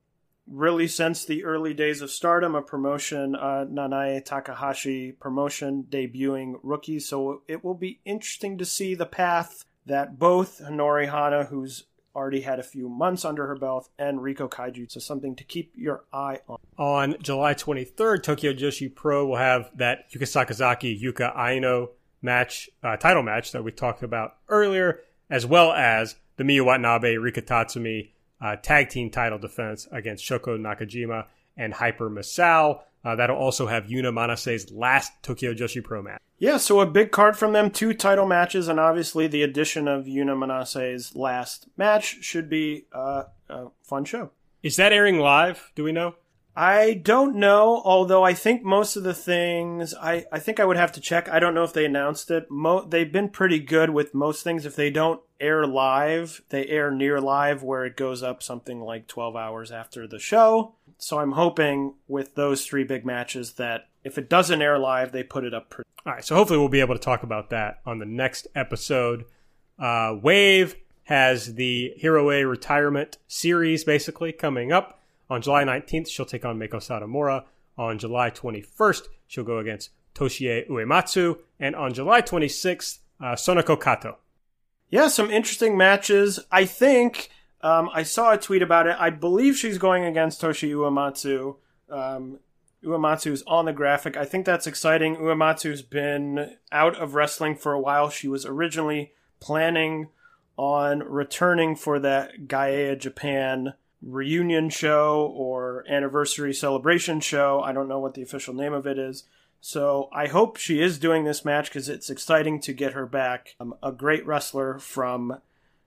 really since the early days of Stardom, a promotion, uh, Nanae Takahashi promotion, debuting rookies. So it will be interesting to see the path that both Hinori Hana, who's already had a few months under her belt, and Riko Kaiju. So something to keep your eye on. On July twenty-third, Tokyo Joshi Pro will have that Yuka Sakazaki, Yuka Aino match, uh, title match that we talked about earlier, as well as the Miyu Watanabe, Rika Tatsumi uh, tag team title defense against Shoko Nakajima and Hyper Misao. Uh, that'll also have Yuna Manase's last Tokyo Joshi Pro match. Yeah, so a big card from them, two title matches, and obviously the addition of Yuna Manase's last match should be uh, a fun show. Is that airing live? Do we know? I don't know, although I think most of the things, I, I think I would have to check. I don't know if they announced it. Mo- they've been pretty good with most things. If they don't air live, they air near live, where it goes up something like twelve hours after the show. So I'm hoping with those three big matches that if it doesn't air live, they put it up pretty. All right, so hopefully we'll be able to talk about that on the next episode. Uh, Wave has the Hero A retirement series basically coming up. On July nineteenth, she'll take on Meiko Satomura. On July twenty-first, she'll go against Toshie Uematsu. And on July twenty-sixth, uh, Sonoko Kato. Yeah, some interesting matches. I think um, I saw a tweet about it. I believe she's going against Toshie Uematsu. Um, Uematsu's on the graphic. I think that's exciting. Uematsu's been out of wrestling for a while. She was originally planning on returning for that Gaea Japan reunion show or anniversary celebration show. I don't know what the official name of it is. So I hope she is doing this match because it's exciting to get her back. Um, a great wrestler from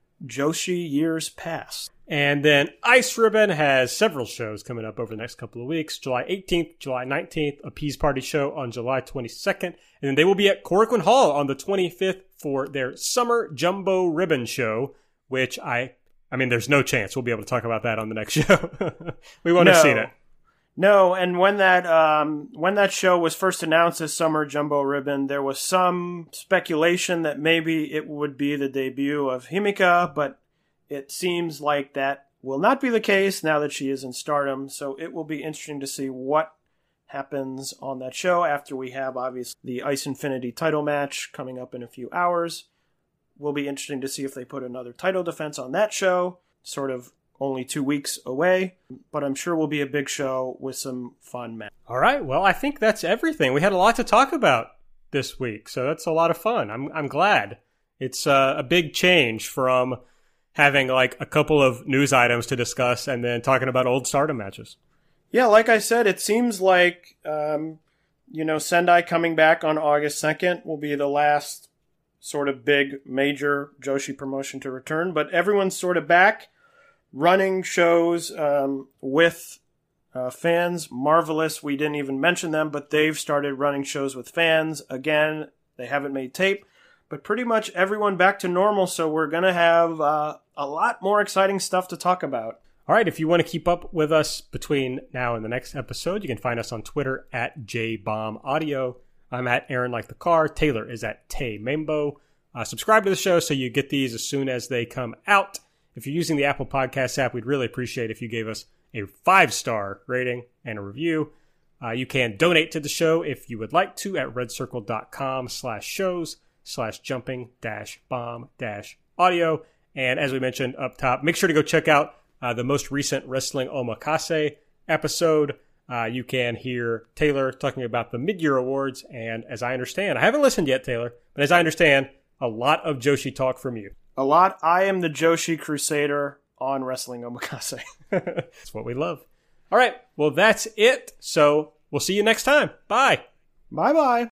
Joshi years past. And then Ice Ribbon has several shows coming up over the next couple of weeks. July eighteenth, July nineteenth, a Peas Party show on July twenty-second. And then they will be at Korakuen Hall on the twenty-fifth for their Summer Jumbo Ribbon show, which I... I mean, there's no chance we'll be able to talk about that on the next show. We won't no. have seen it. No, and when that um, when that show was first announced as Summer Jumbo Ribbon, there was some speculation that maybe it would be the debut of Himika, but it seems like that will not be the case now that she is in Stardom. So it will be interesting to see what happens on that show after we have, obviously, the Ice Infinity title match coming up in a few hours. Will be interesting to see if they put another title defense on that show, sort of only two weeks away, but I'm sure will be a big show with some fun matches. All right, well, I think that's everything. We had a lot to talk about this week, so that's a lot of fun. I'm I'm glad. It's uh, a big change from having like a couple of news items to discuss and then talking about old Stardom matches. Yeah, like I said, it seems like, um, you know, Sendai coming back on August second will be the last sort of big major Joshi promotion to return, but everyone's sort of back running shows um, with uh, fans. Marvelous, we didn't even mention them, but they've started running shows with fans. Again, they haven't made tape, but pretty much everyone back to normal, so we're going to have uh, a lot more exciting stuff to talk about. All right, if you want to keep up with us between now and the next episode, you can find us on Twitter at J Bomb Audio. I'm at Aaron Like the Car. Taylor is at Tay Mambo. Uh, subscribe to the show so you get these as soon as they come out. If you're using the Apple Podcast app, we'd really appreciate if you gave us a five-star rating and a review. Uh, you can donate to the show if you would like to at redcircle.com slash shows slash jumping dash bomb dash audio. And as we mentioned up top, make sure to go check out uh, the most recent Wrestling Omakase episode. Uh, you can hear Taylor talking about the mid-year awards, and as I understand, I haven't listened yet, Taylor, but as I understand, a lot of Joshi talk from you. A lot. I am the Joshi Crusader on Wrestling Omakase. That's what we love. All right, well, that's it. So we'll see you next time. Bye. Bye-bye.